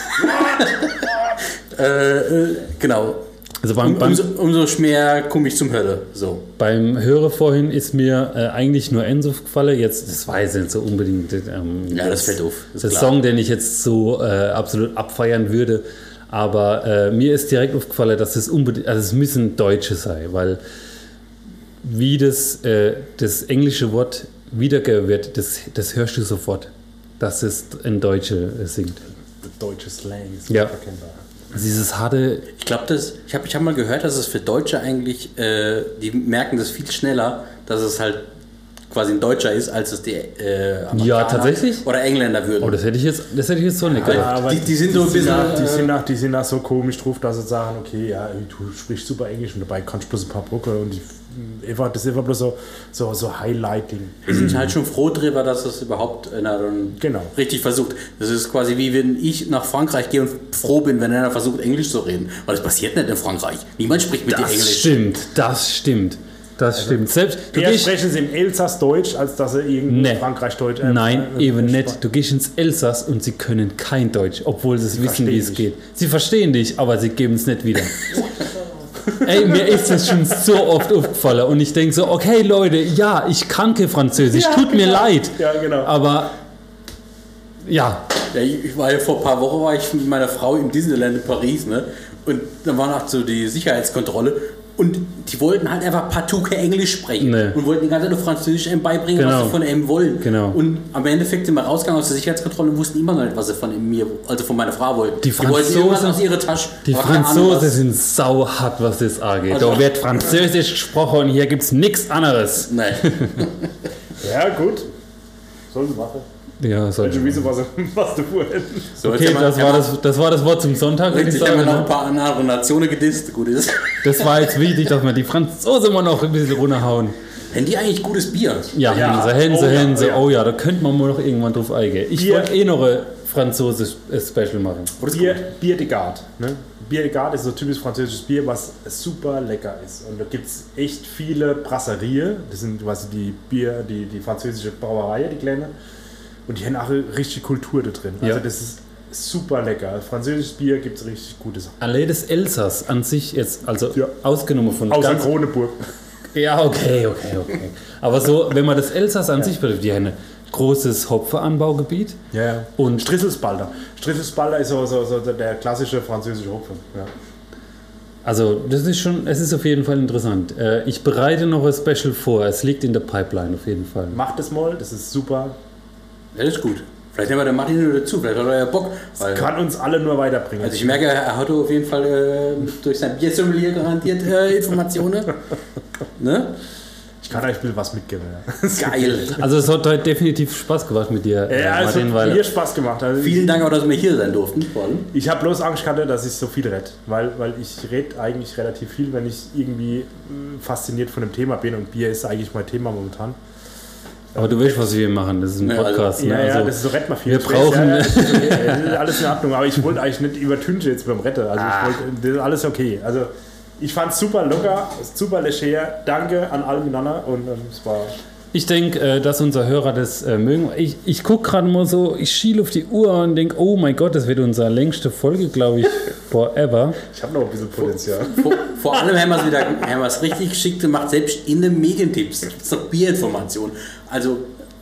C: äh, äh, genau.
A: Also beim, beim,
C: umso, umso mehr komme ich zum Hölle. So.
A: Beim Hörer vorhin ist mir äh, eigentlich nur Enzo gefallen. Jetzt, das weiß ich nicht so unbedingt. Ähm,
C: ja, das fällt auf.
A: Der Song, den ich jetzt so äh, absolut abfeiern würde. Aber äh, mir ist direkt aufgefallen, dass es unbedingt, also es müssen Deutsche sein, weil wie das, äh, das englische Wort wiedergegeben wird, das, das hörst du sofort, dass es ein Deutscher singt.
D: Der deutsche Slang ist
A: ja.
D: erkennbar.
A: Dieses harte...
C: Ich glaube, das, ich habe ich hab mal gehört, dass es für Deutsche eigentlich, äh, die merken das viel schneller, dass es halt quasi ein Deutscher ist, als es die äh, Amerikaner
A: Ja, tatsächlich?
C: oder Engländer würden.
A: Oh, das hätte ich jetzt, das hätte ich jetzt so nicht
C: Ja,
A: gedacht.
D: aber
C: die, die sind so ein
D: sind
C: bisschen...
D: auch, die,
C: äh,
D: sind auch, die sind auch so komisch drauf, dass sie sagen, okay, ja, du sprichst super Englisch und dabei kannst du bloß ein paar Brücke und die, einfach, das ist einfach bloß so, so, so Highlighting.
C: Wir sind halt schon froh drüber, dass es überhaupt einer dann
D: Genau.
C: richtig versucht. Das ist quasi wie wenn ich nach Frankreich gehe und froh bin, wenn einer versucht, Englisch zu reden. Weil das passiert nicht in Frankreich. Niemand spricht mit dir
A: Das
C: Englisch.
A: stimmt, das stimmt. Das stimmt. Selbst, du
D: Eher
A: gehst,
D: sprechen sie im Elsass Deutsch, als dass sie irgendwo
A: Nee.
D: in Frankreich Deutsch... äh,
A: nein,
D: äh,
A: eben
D: äh,
A: nicht. Du gehst ins Elsass und sie können kein Deutsch, obwohl sie es wissen,
D: verstehen
A: wie es
D: dich.
A: geht. Sie verstehen dich, aber sie geben es nicht wieder. Ey, mir ist das schon so oft aufgefallen und ich denke so, okay Leute, ja, ich kann kein Französisch,
D: Ja,
A: tut mir
D: genau.
A: leid.
D: Ja, genau.
A: Aber ja,
C: Ja, ich ich war ja vor ein paar Wochen war ich mit meiner Frau im Disneyland in Paris, ne? Und dann war noch so die Sicherheitskontrolle und die wollten halt einfach partout kein Englisch sprechen
A: Nee.
C: und wollten die ganze Zeit nur Französisch einem beibringen,
A: Genau.
C: was sie von ihm wollen.
A: Genau.
C: Und am Endeffekt sind wir rausgegangen aus der Sicherheitskontrolle und wussten immer noch nicht, was sie von mir, also von meiner Frau wollten.
A: Die
C: wollten irgendwas
A: Franzosen-
C: aus ihrer Tasche.
A: die
C: aber keine Ahnung,
A: Franzosen
C: was.
A: sind sauhart, was das angeht.
C: Also-
A: Da wird Französisch gesprochen und hier gibt es nichts anderes.
C: Nein.
D: Ja, gut. Sollen sie machen.
A: Ja, soll
D: Welche Wiese, was, was du vorhin.
C: So, jetzt
A: Okay,
C: haben wir-
A: das war das, das war das Wort zum Sonntag, würde ich
C: Richtig, haben wir
A: sagen.
C: noch ein paar andere Nationen gedisst. Gut ist.
A: Das war jetzt wichtig, dass wir die Franzosen mal noch ein bisschen runterhauen.
C: Haben die eigentlich gutes Bier?
A: Ja,
D: Ja.
A: Hänse, Hänse,
D: Oh ja,
A: Hänse,
D: oh ja.
A: oh ja, da könnte man mal noch irgendwann drauf eingehen. Ich
D: Bier.
A: wollte eh noch ein Französisch-Special machen.
D: Bier, Bier de Garde. Ne? Bier de Garde ist so typisch französisches Bier, was super lecker ist. Und da gibt es echt viele Brasserien. Das sind quasi die Bier, die, die französische Brauerei, die kleine. Und die haben auch eine richtige Kultur da drin. Also
A: Ja.
D: das ist super lecker. Französisches Bier gibt es richtig gute Sachen.
A: Allein das Elsass an sich jetzt, also
D: Ja.
A: ausgenommen von
D: Außer
A: ganz...
D: Kroneburg.
A: Ja, okay, okay, okay. Aber so, wenn man das Elsass an sich betrifft, die haben ein großes Hopfenanbaugebiet.
D: Ja, ja.
A: Und
D: Strisselsbalder. Strisselsbalder ist so, so, so der klassische französische Hopfen. Ja.
A: also, das ist schon, es ist auf jeden Fall interessant. Äh, Ich bereite noch ein Special vor. Es liegt in der Pipeline auf jeden Fall.
D: Macht es mal, das ist super.
C: Ja, das ist gut. Vielleicht nehmen wir den Martin nur dazu, vielleicht hat er ja Bock. Weil,
D: Kann uns alle nur weiterbringen.
C: also ich merke, er hat auf jeden Fall äh, durch sein Biersommelier garantiert äh, Informationen. Ne?
D: ich kann euch ein bisschen was mitgeben. Ja.
C: Geil.
A: Also es hat heute definitiv Spaß gemacht mit dir, äh,
D: Ja, es
A: Martin,
D: hat
A: weil
D: mir Spaß gemacht. Also
C: Vielen Dank auch, dass wir hier sein durften. Vor allem.
D: Ich habe bloß Angst gehabt, dass ich so viel rede, weil, weil ich rede eigentlich relativ viel, wenn ich irgendwie äh, fasziniert von dem Thema bin und Bier ist eigentlich mein Thema momentan.
A: aber du weißt, was wir machen. Das ist ein
C: Ja, also-
A: Podcast.
D: Ja,
A: ne?
D: ja,
A: Also,
D: das ist so rett mal viel.
A: wir
D: Ich weiß,
A: brauchen-
D: ja, ja, das ist okay, das ist alles in Ordnung, aber ich wollte eigentlich nicht übertünchen jetzt beim Retten. Also ich wollte, das ist alles okay. Also ich fand es super locker, super leger. Danke an alle miteinander und ähm, es war...
A: Ich denke, äh, dass unsere Hörer das äh, mögen. Ich, ich gucke gerade mal so, ich schiele auf die Uhr und denke, oh mein Gott, das wird unsere längste Folge, glaube ich, forever.
D: Ich habe noch ein bisschen Potenzial.
C: Vor, vor allem haben wir es wieder haben wir es richtig geschickt gemacht, selbst in den Medientipps gibt es doch Bierinformationen. Also,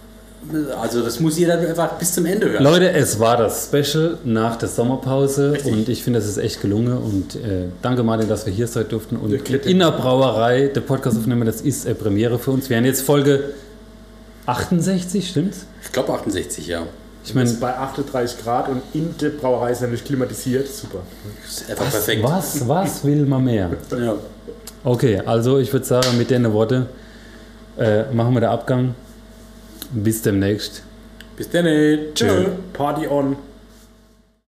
C: also das muss jeder einfach bis zum Ende hören.
A: Leute, es war das Special nach der Sommerpause
C: Richtig.
A: und ich finde, das ist echt gelungen und äh, danke Martin, dass wir hier sein durften und
D: Kritik.
A: in der Brauerei der Podcast aufnehmen, das ist eine Premiere für uns. Wir haben jetzt Folge achtundsechzig, stimmt's?
C: Ich glaube achtundsechzig, ja.
A: Ich
D: Ich
A: meine,
D: bin bei achtunddreißig Grad und in der Brauerei ist nämlich klimatisiert. Super.
C: Das ist einfach perfekt.
A: was, was will man mehr?
C: Ja.
A: Okay, also ich würde sagen, mit den Worten äh, machen wir den Abgang. Bis demnächst.
C: Bis dann. Tschö.
D: Party on.